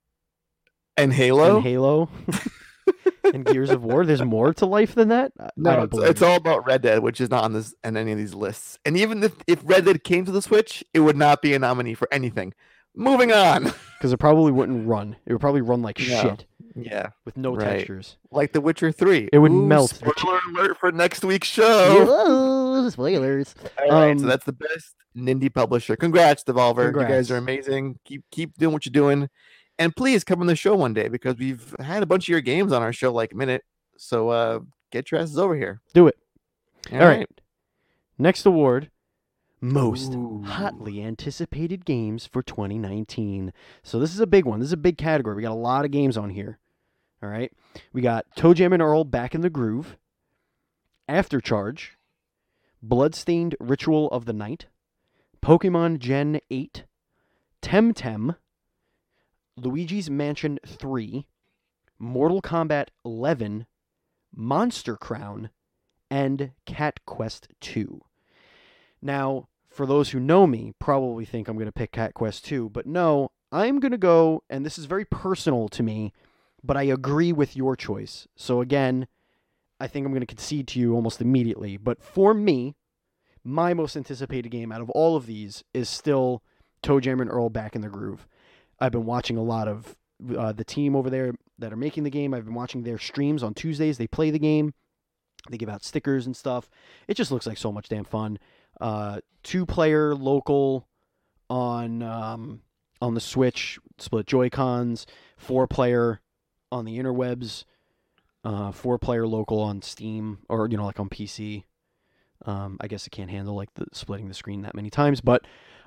And Halo? And Halo? And Gears of War? There's more to life than that? No, it's all about Red Dead, which is not on any of these lists. And even if Red Dead came to the Switch, it would not be a nominee for anything. Moving on. Because it probably wouldn't run. It would probably run like shit. Yeah. With no textures. Like The Witcher 3. It would melt. Spoiler alert for next week's show. Whoa, spoilers. All right, so that's the best Nindy publisher. Congrats, Devolver. Congrats. You guys are amazing. Keep doing what you're doing. And please come on the show one day because we've had a bunch of your games on our show like Minute. So get your asses over here. Do it. All right. Next award. Most hotly anticipated games for 2019. So this is a big one. This is a big category. We got a lot of games on here. All right. We got ToeJam and Earl Back in the Groove, Aftercharge, Bloodstained Ritual of the Night, Pokemon Gen 8, Temtem, Luigi's Mansion 3, Mortal Kombat 11, Monster Crown, and Cat Quest 2. Now, for those who know me, probably think I'm going to pick Cat Quest 2, but no, I'm going to go, and this is very personal to me, but I agree with your choice. So again, I think I'm going to concede to you almost immediately, but for me, my most anticipated game out of all of these is still ToeJam and Earl Back in the Groove. I've been watching a lot of the team over there that are making the game. I've been watching their streams on Tuesdays. They play the game. They give out stickers and stuff. It just looks like so much damn fun. 2-player local on the Switch, split Joy-Cons, 4-player on the interwebs, 4-player local on Steam, or like on PC. I guess it can't handle like the splitting the screen that many times, but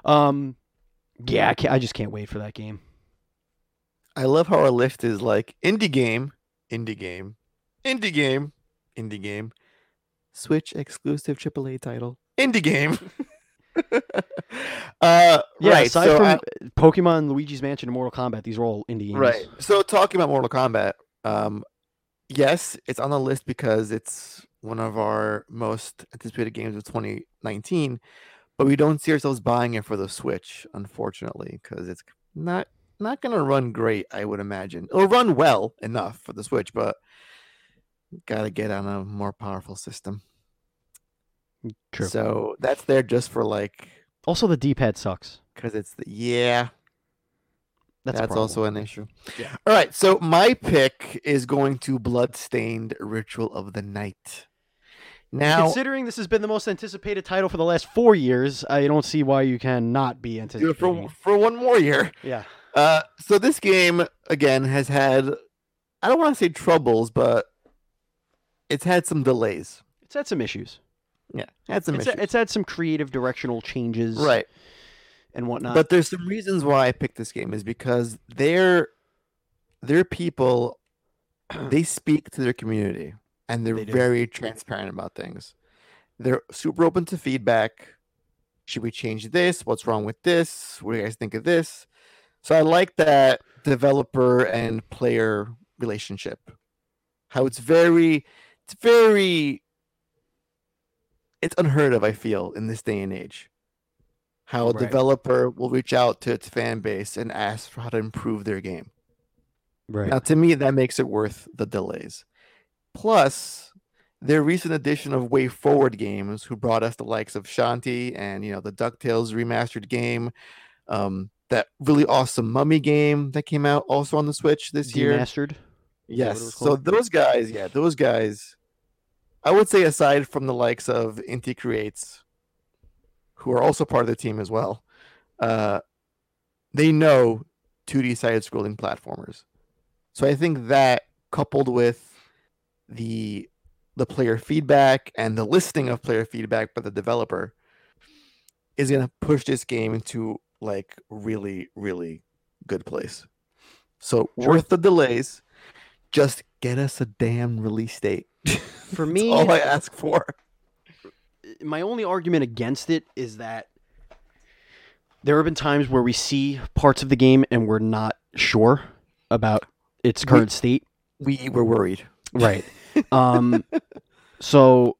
yeah, I just can't wait for that game. I love how our list is like indie game, indie game, indie game, indie game, Switch exclusive AAA title, indie game. Yeah, right. Aside from Pokemon, Luigi's Mansion, and Mortal Kombat, these are all indie games. Right. So talking about Mortal Kombat, yes, it's on the list because it's one of our most anticipated games of 2019, but we don't see ourselves buying it for the Switch, unfortunately, because it's not going to run great, I would imagine. It'll run well enough for the Switch, but got to get on a more powerful system. True. So that's there just for like. Also, the D-pad sucks. Because it's that's also an issue. Yeah. All right, so my pick is going to Bloodstained Ritual of the Night. Now, considering this has been the most anticipated title for the last 4 years, I don't see why you cannot be anticipating for one more year. Yeah. So this game again has had, I don't want to say troubles, but it's had some delays. It's had some issues. Yeah, it's had some creative directional changes, right, and whatnot. But there's some reasons why I picked this game is because their people, they speak to their community and they're very transparent about things. They're super open to feedback. Should we change this? What's wrong with this? What do you guys think of this? So I like that developer and player relationship. How it's unheard of, I feel, in this day and age. How a developer will reach out to its fan base and ask for how to improve their game. Right. Now, to me, that makes it worth the delays. Plus, their recent addition of Way Forward Games, who brought us the likes of Shanti and the DuckTales remastered game, that really awesome Mummy game that came out also on the Switch this year. Remastered. Yes. So those guys, I would say, aside from the likes of Inti Creates, who are also part of the team as well, they know 2D side-scrolling platformers. So I think that, coupled with the player feedback and the listing of player feedback by the developer, is going to push this game into like really, really good place. So worth the delays. Just get us a damn release date. For me, that's all I ask for. My only argument against it is that there have been times where we see parts of the game and we're not sure about its current state. We were worried. Right. So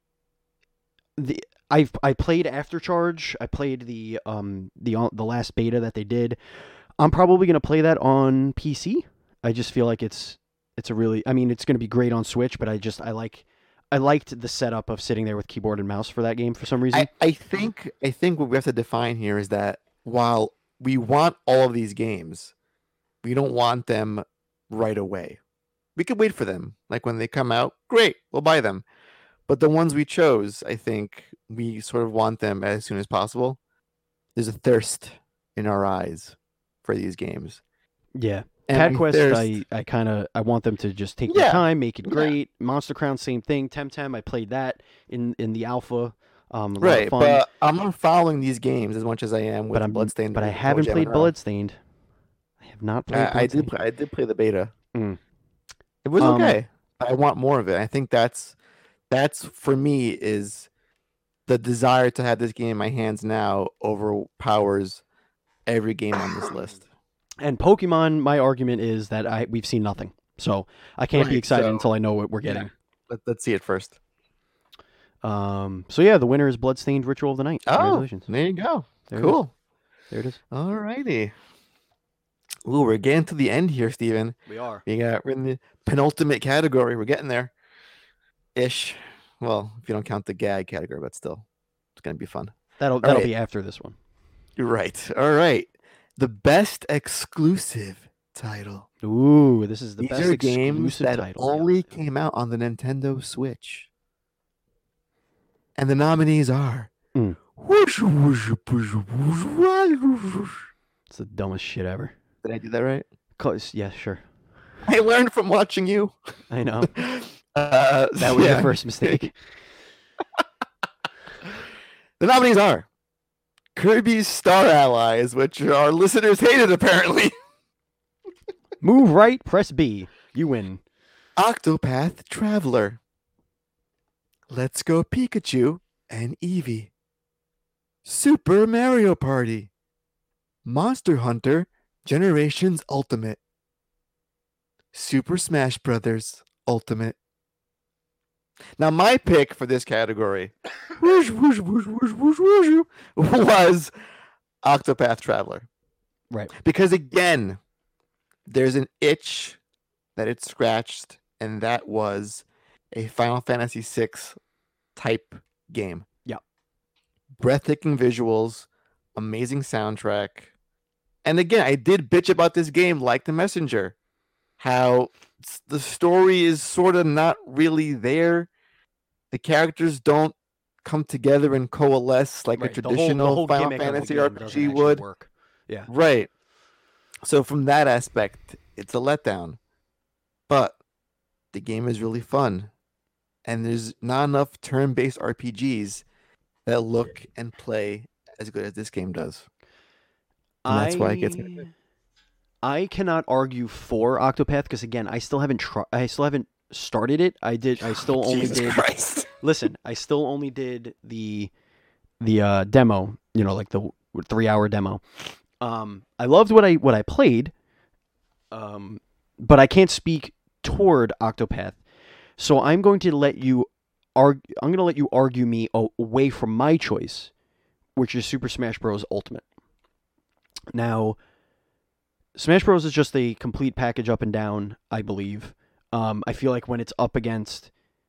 I played Aftercharge. I played the last beta that they did. I'm probably going to play that on PC. I just feel like it's a really, I mean, it's going to be great on Switch, but I liked the setup of sitting there with keyboard and mouse for that game for some reason. I think what we have to define here is that while we want all of these games, we don't want them right away. We could wait for them. Like when they come out, great, we'll buy them. But the ones we chose, I think we sort of want them as soon as possible. There's a thirst in our eyes for these games. Yeah. Cat Quest, I want them to just take their time, make it great. Monster Crown, same thing. Temtem, I played that in the alpha. Right, but I'm not following these games as much as I am with Bloodstained. But I haven't played Bloodstained. I have not played Bloodstained. I did play the beta. It was okay. I want more of it. I think that's for me is the desire to have this game in my hands now overpowers every game on this list. And Pokemon, my argument is that we've seen nothing, so I can't be excited until I know what we're getting. Let's see it first. So yeah, the winner is Bloodstained Ritual of the Night. Congratulations. There you go. Cool. There it is. All righty. Ooh, we're getting to the end here, Steven. We are. We're in the penultimate category. We're getting there. Ish. Well, if you don't count the gag category, but still, it's gonna be fun. That'll be after this one. You're right. All right. The best exclusive title. Ooh, this is the best exclusive games that title. Only came out on the Nintendo Switch. And the nominees are. It's the dumbest shit ever. Did I do that right? Yeah, sure. I learned from watching you. I know. That was your first mistake. The nominees are Kirby's Star Allies, which our listeners hated apparently. Move right, press B. You win. Octopath Traveler. Let's Go Pikachu and Eevee. Super Mario Party. Monster Hunter Generations Ultimate. Super Smash Bros. Ultimate. Now, my pick for this category was Octopath Traveler. Right. Because again, there's an itch that it scratched, and that was a Final Fantasy VI type game. Yeah. Breathtaking visuals, amazing soundtrack. And again, I did bitch about this game like The Messenger. How the story is sort of not really there. The characters don't come together and coalesce like a traditional the whole Final Fantasy RPG would. Work. Yeah. Right. So from that aspect, it's a letdown. But the game is really fun. And there's not enough turn-based RPGs that look and play as good as this game does. And that's why it gets me. I cannot argue for Octopath because again, I still haven't started it. I still only did. Christ. Listen, I still only did the demo. You know, like the 3-hour demo. I loved what I played. But I can't speak toward Octopath, so I'm going to let you argue me away from my choice, which is Super Smash Bros. Ultimate. Now, Smash Bros. Is just a complete package up and down, I believe. I feel like when it's up against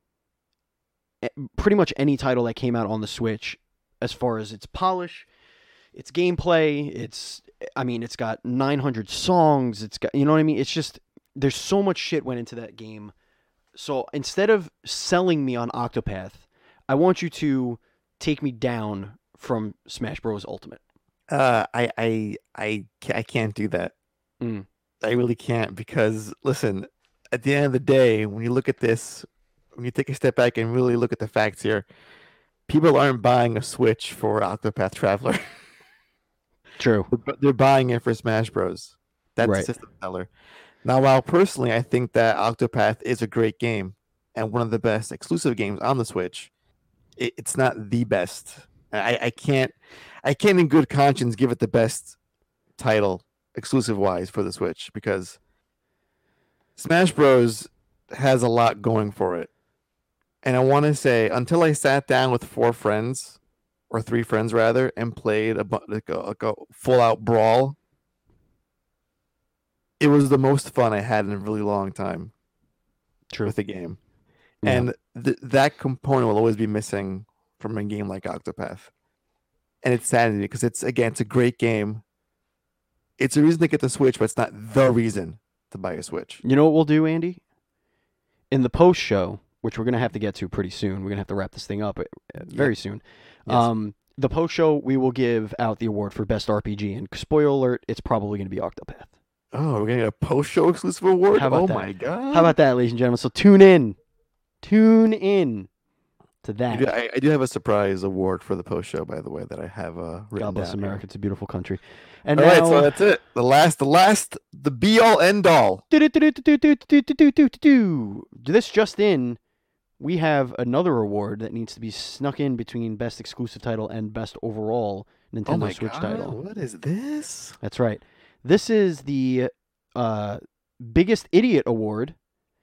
pretty much any title that came out on the Switch, as far as its polish, its gameplay, it's got 900 songs, it's got, you know what I mean? It's just, there's so much shit went into that game. So instead of selling me on Octopath, I want you to take me down from Smash Bros. Ultimate. I can't do that. I really can't, because listen, at the end of the day, when you look at this, when you take a step back and really look at the facts here, people aren't buying a Switch for Octopath Traveler. True. They're buying it for Smash Bros. That's right. The system seller. Now, while personally I think that Octopath is a great game and one of the best exclusive games on the Switch, it's not the best. I can't in good conscience give it the best title exclusive wise for the Switch, because Smash Bros has a lot going for it. And I want to say, until I sat down with 4 friends, or 3 friends rather, and played a full out brawl, it was the most fun I had in a really long time. True. With the game. Yeah. And that component will always be missing from a game like Octopath. And it's sad because it's a great game. It's a reason to get the Switch, but it's not the reason to buy a Switch. You know what we'll do, Andy? In the post show, which we're going to have to get to pretty soon, we're going to have to wrap this thing up very soon. Yes. The post show, we will give out the award for best RPG, and spoiler alert, it's probably going to be Octopath. Oh, we're going to get a post show exclusive award? How about that? My God. How about that, ladies and gentlemen? So tune in to that. I do have a surprise award for the post show, by the way, that I have written God bless down America. here. It's a beautiful country. And all now, right, so that's it. The be all end all. This just in, we have another award that needs to be snuck in between best exclusive title and best overall Nintendo Switch title. What is this? That's right. This is the biggest idiot award.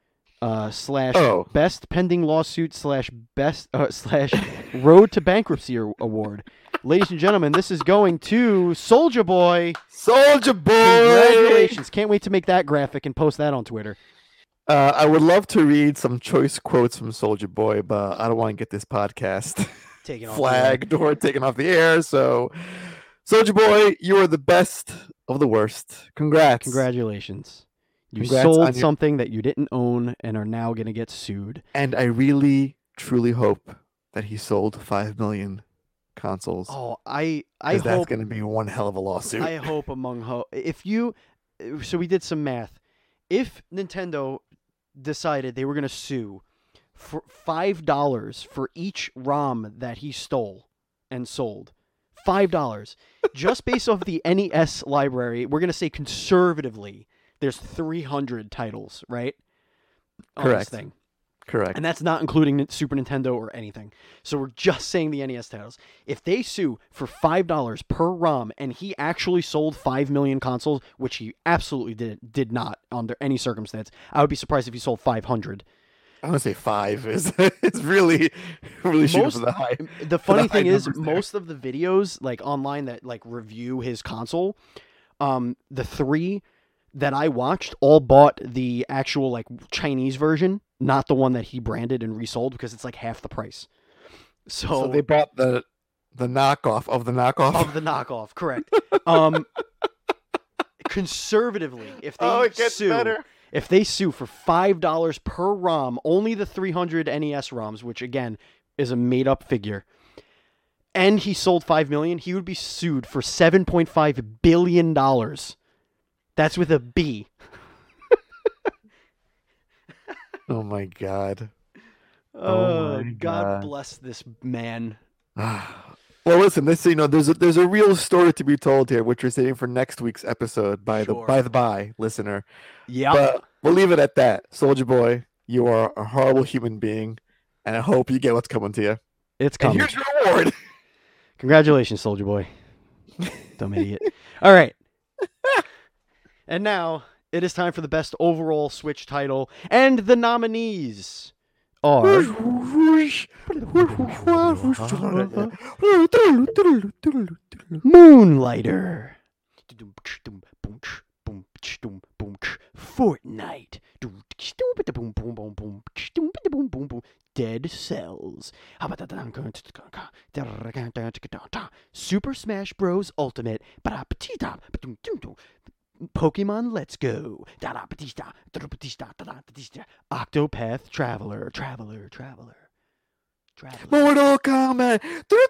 / best pending lawsuit / best / road to bankruptcy award. Ladies and gentlemen, this is going to Soulja Boy. Soulja Boy! Congratulations. Can't wait to make that graphic and post that on Twitter. I would love to read some choice quotes from Soulja Boy, but I don't want to get this podcast flagged or taken off the air. So, Soulja Boy, you are the best of the worst. Congrats. Congratulations. You sold something that you didn't own and are now going to get sued. And I really, truly hope that he sold 5 million consoles. Oh, I hope that's going to be one hell of a lawsuit. I hope so we did some math. If Nintendo decided they were going to sue for $5 for each ROM that he stole and sold, $5, just based off the NES library, we're going to say conservatively, there's 300 titles, right? Correct. On this thing. Correct. And that's not including Super Nintendo or anything. So we're just saying the NES titles. If they sue for $5 per ROM and he actually sold 5 million consoles, which he absolutely did not under any circumstance, I would be surprised if he sold 500. I want to say 5 is it's really shooting for the high. The funny thing is, most of the videos like online that like review his console, the 3 that I watched all bought the actual like Chinese version, not the one that he branded and resold because it's like half the price. So they bought the knockoff of the knockoff of the knockoff, correct? Conservatively, if they sue for $5 per ROM, only the 300 NES ROMs, which again is a made-up figure, and he sold 5 million, he would be sued for $7.5 billion. That's with a B. Oh my God. God bless this man. Well, listen, there's a real story to be told here, which we're saving for next week's episode by the listener. Yeah. But we'll leave it at that. Soldier Boy, you are a horrible human being, and I hope you get what's coming to you. It's coming. And here's your award. Congratulations, Soldier Boy. Dumb idiot. All right. And now it is time for the best overall Switch title, and the nominees are Moonlighter, Fortnite, Dead Cells, Super Smash Bros. Ultimate, Pokemon Let's Go, Octopath Traveler. Mortal Kombat.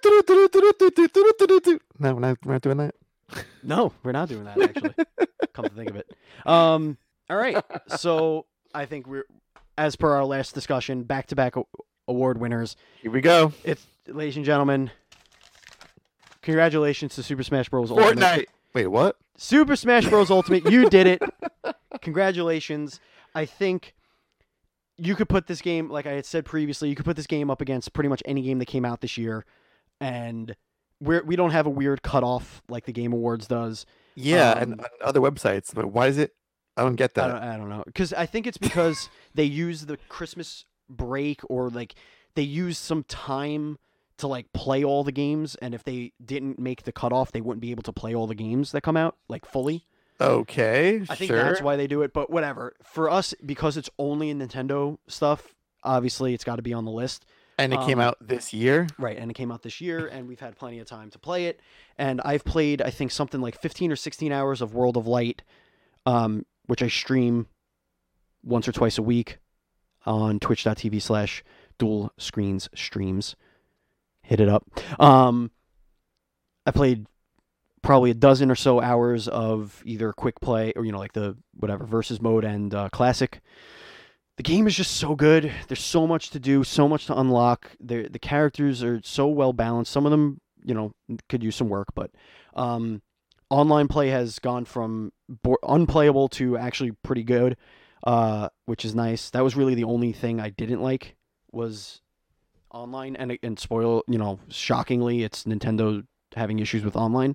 No, we're not doing that. No, we're not doing that, actually. Come to think of it. All right. So I think we're, as per our last discussion, back-to-back award winners. Here we go. It's, ladies and gentlemen, congratulations to Super Smash Bros. Fortnite. Ultimate. Wait, what? Super Smash Bros. Ultimate. You did it. Congratulations. I think you could put this game, like I had said previously, you could put this game up against pretty much any game that came out this year, and we don't have a weird cutoff like the Game Awards does. Yeah, and on other websites. But why is it? I don't get that. I don't know. Because I think it's because they use the Christmas break, or like they use some time to like play all the games, and if they didn't make the cutoff, they wouldn't be able to play all the games that come out like fully. Okay, I think that's why they do it, but whatever. For us, because it's only Nintendo stuff, obviously it's got to be on the list. And it came out this year? Right, and it came out this year, and we've had plenty of time to play it. And I've played, I think, something like 15 or 16 hours of World of Light, which I stream once or twice a week on twitch.tv/dual screens streams. Hit it up. I played probably a dozen or so hours of either quick play or, like the whatever versus mode and classic. The game is just so good. There's so much to do, so much to unlock. The characters are so well balanced. Some of them, could use some work, but online play has gone from unplayable to actually pretty good, which is nice. That was really the only thing I didn't like was online, and spoil, shockingly, it's Nintendo having issues with online.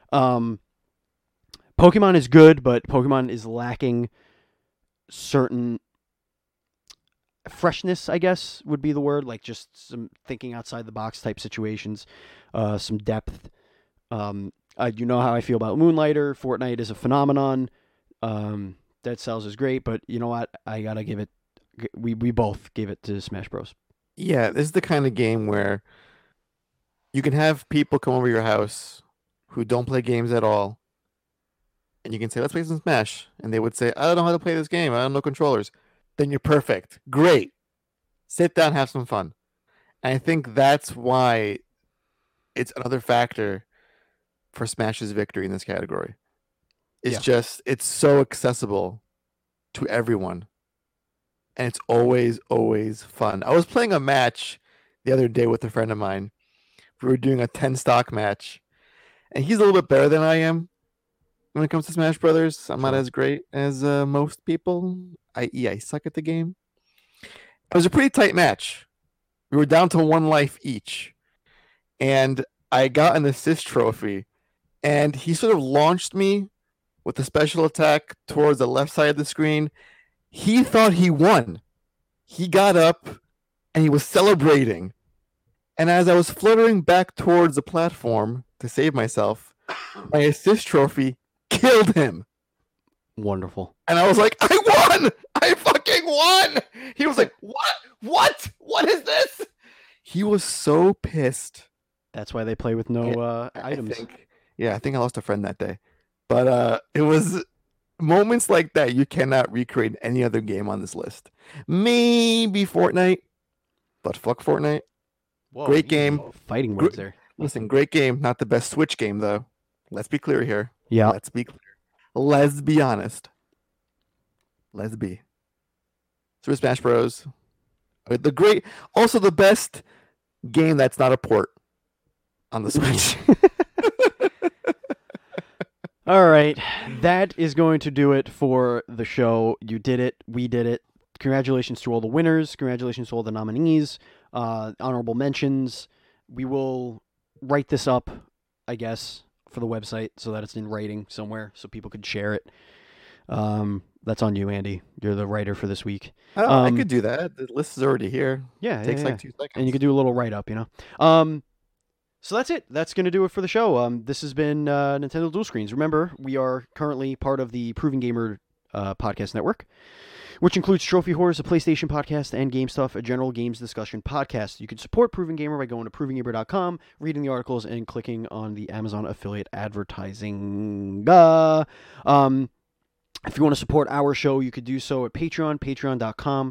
Pokemon is good, but Pokemon is lacking certain freshness, I guess would be the word, like just some thinking outside the box type situations, some depth. You know how I feel about Moonlighter. Fortnite is a phenomenon. Dead Cells is great, but you know what? I gotta give it. We both gave it to Smash Bros. Yeah, this is the kind of game where you can have people come over your house who don't play games at all, and you can say, let's play some Smash. And they would say, I don't know how to play this game. I don't know controllers. Then you're perfect. Great. Sit down, have some fun. And I think that's why it's another factor for Smash's victory in this category. It's so accessible to everyone. And it's always, always fun. I was playing a match the other day with a friend of mine. We were doing a 10 stock match. And he's a little bit better than I am when it comes to Smash Brothers. I'm not as great as most people, i.e. I suck at the game. It was a pretty tight match. We were down to 1 life each. And I got an assist trophy. And he sort of launched me with a special attack towards the left side of the screen. He thought he won. he got up and he was celebrating. And as I was fluttering back towards the platform to save myself, my assist trophy killed him. Wonderful. And I was like, I won! I fucking won! He was like, what? What is this? He was so pissed. That's why they play with no items. I think I lost a friend that day. But it was moments like that you cannot recreate in any other game on this list. Maybe Fortnite, but fuck Fortnite. Whoa, great game. Fighting words there. Listen, great game. Not the best Switch game, though. Let's be clear here. Yeah. Let's be clear. Let's be honest. Let's be. Super Smash Bros. Also the best game that's not a port on the Switch. All right. That is going to do it for the show. You did it. We did it. Congratulations to all the winners. Congratulations to all the nominees. Honorable mentions. We will write this up, I guess, for the website so that it's in writing somewhere so people could share it. That's on you, Andy. You're the writer for this week. I could do that. The list is already here. Yeah. It takes like 2 seconds. And you could do a little write-up, So that's it. That's going to do it for the show. This has been Nintendo Dual Screens. Remember, we are currently part of the Proving Gamer podcast network, which includes Trophy Horrors, a PlayStation podcast, and Game Stuff, a general games discussion podcast. You can support Proving Gamer by going to provinggamer.com, reading the articles, and clicking on the Amazon affiliate advertising. If you want to support our show, you could do so at Patreon, patreon.com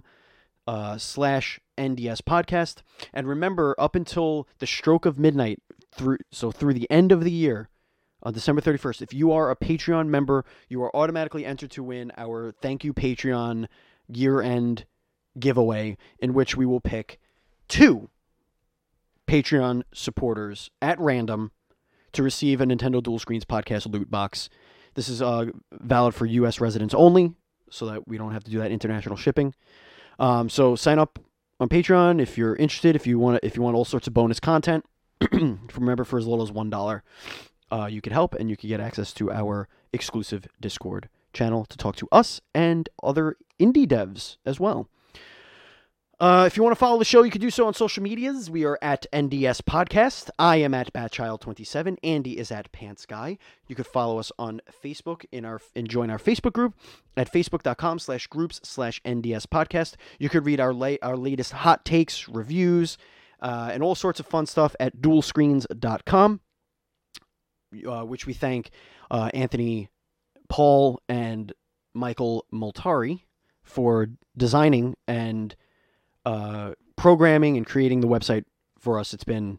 /NDS podcast. And remember, up until the stroke of midnight, through the end of the year, on December 31st, if you are a Patreon member, you are automatically entered to win our Thank You Patreon year-end giveaway, in which we will pick 2 Patreon supporters at random to receive a Nintendo Dual Screens podcast loot box. This is valid for U.S. residents only, so that we don't have to do that international shipping. So sign up on Patreon if you're interested. If you want all sorts of bonus content, remember, for as little as $1, you could help, and you could get access to our exclusive Discord channel to talk to us and other indie devs as well. If you want to follow the show, you can do so on social medias. We are at NDS Podcast. I am at Batchild27. Andy is at PantsGuy. You could follow us on Facebook and join our Facebook group at facebook.com/groups/NDS Podcast. You could read our latest hot takes, reviews, and all sorts of fun stuff at dualscreens.com, which we thank Anthony Paul and Michael Multari for designing and programming and creating the website for us. It's been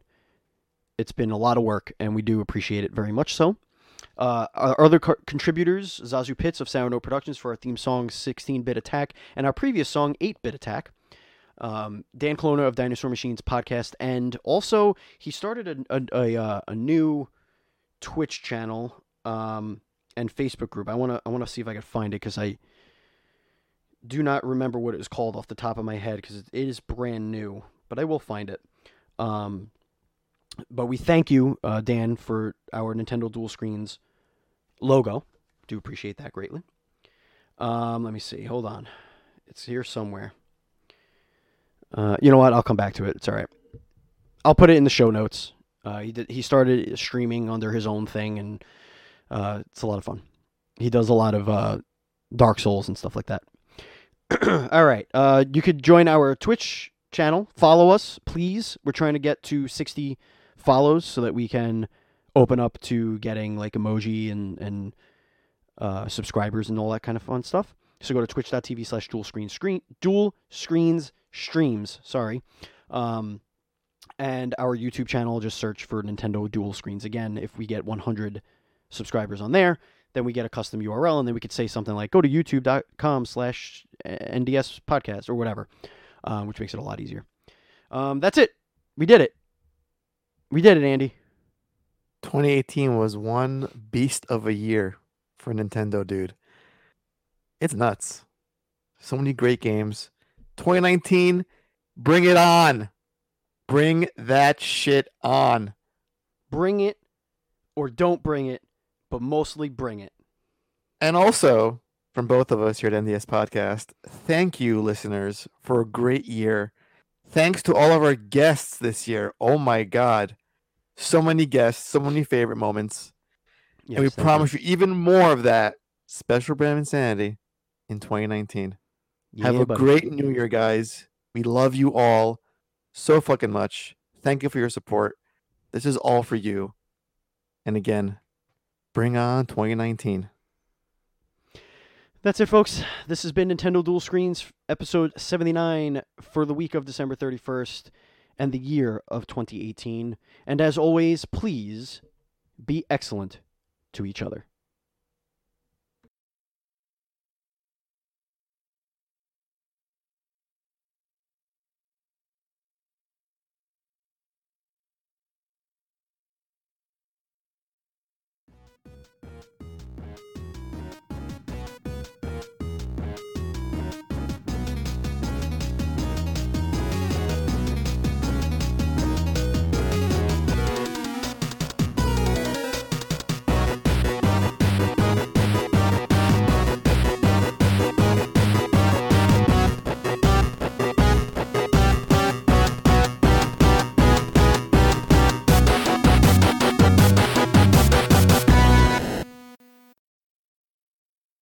a lot of work, and we do appreciate it very much so. Our other contributors, Zazu Pitts of Sournote Productions for our theme song 16-Bit Attack, and our previous song 8-Bit Attack. Dan Colonna of Dinosaur Machines podcast, and also he started a new Twitch channel and Facebook group. I wanna see if I can find it, because I do not remember what it was called off the top of my head, because it is brand new, but I will find it. But we thank you, Dan, for our Nintendo Dual Screens logo. Do appreciate that greatly. Let me see. Hold on. It's here somewhere. You know what? I'll come back to it. It's all right. I'll put it in the show notes. He started streaming under his own thing, and it's a lot of fun. He does a lot of Dark Souls and stuff like that. All right. You could join our Twitch channel. Follow us, please. We're trying to get to 60 follows so that we can open up to getting like emoji and subscribers and all that kind of fun stuff. So go to twitch.tv/dual-screens-streams. Sorry. And our YouTube channel, just search for Nintendo Dual Screens. Again, if we get 100 subscribers on there, then we get a custom URL, and then we could say something like, go to youtube.com/NDS podcast or whatever, which makes it a lot easier. That's it. We did it. We did it, Andy. 2018 was one beast of a year for Nintendo, dude. It's nuts. So many great games. 2019, bring it on. Bring that shit on. Bring it or don't bring it, but mostly bring it. And also, from both of us here at NDS Podcast. Thank you, listeners, for a great year. Thanks to all of our guests this year. Oh my God. So many guests, so many favorite moments. Yes, and we promise you even more of that special brand of insanity in 2019. Have a great new year, guys. We love you all so fucking much. Thank you for your support. This is all for you. And again, bring on 2019. That's it, folks. This has been Nintendo Dual Screens, episode 79 for the week of December 31st and the year of 2018. And as always, please be excellent to each other.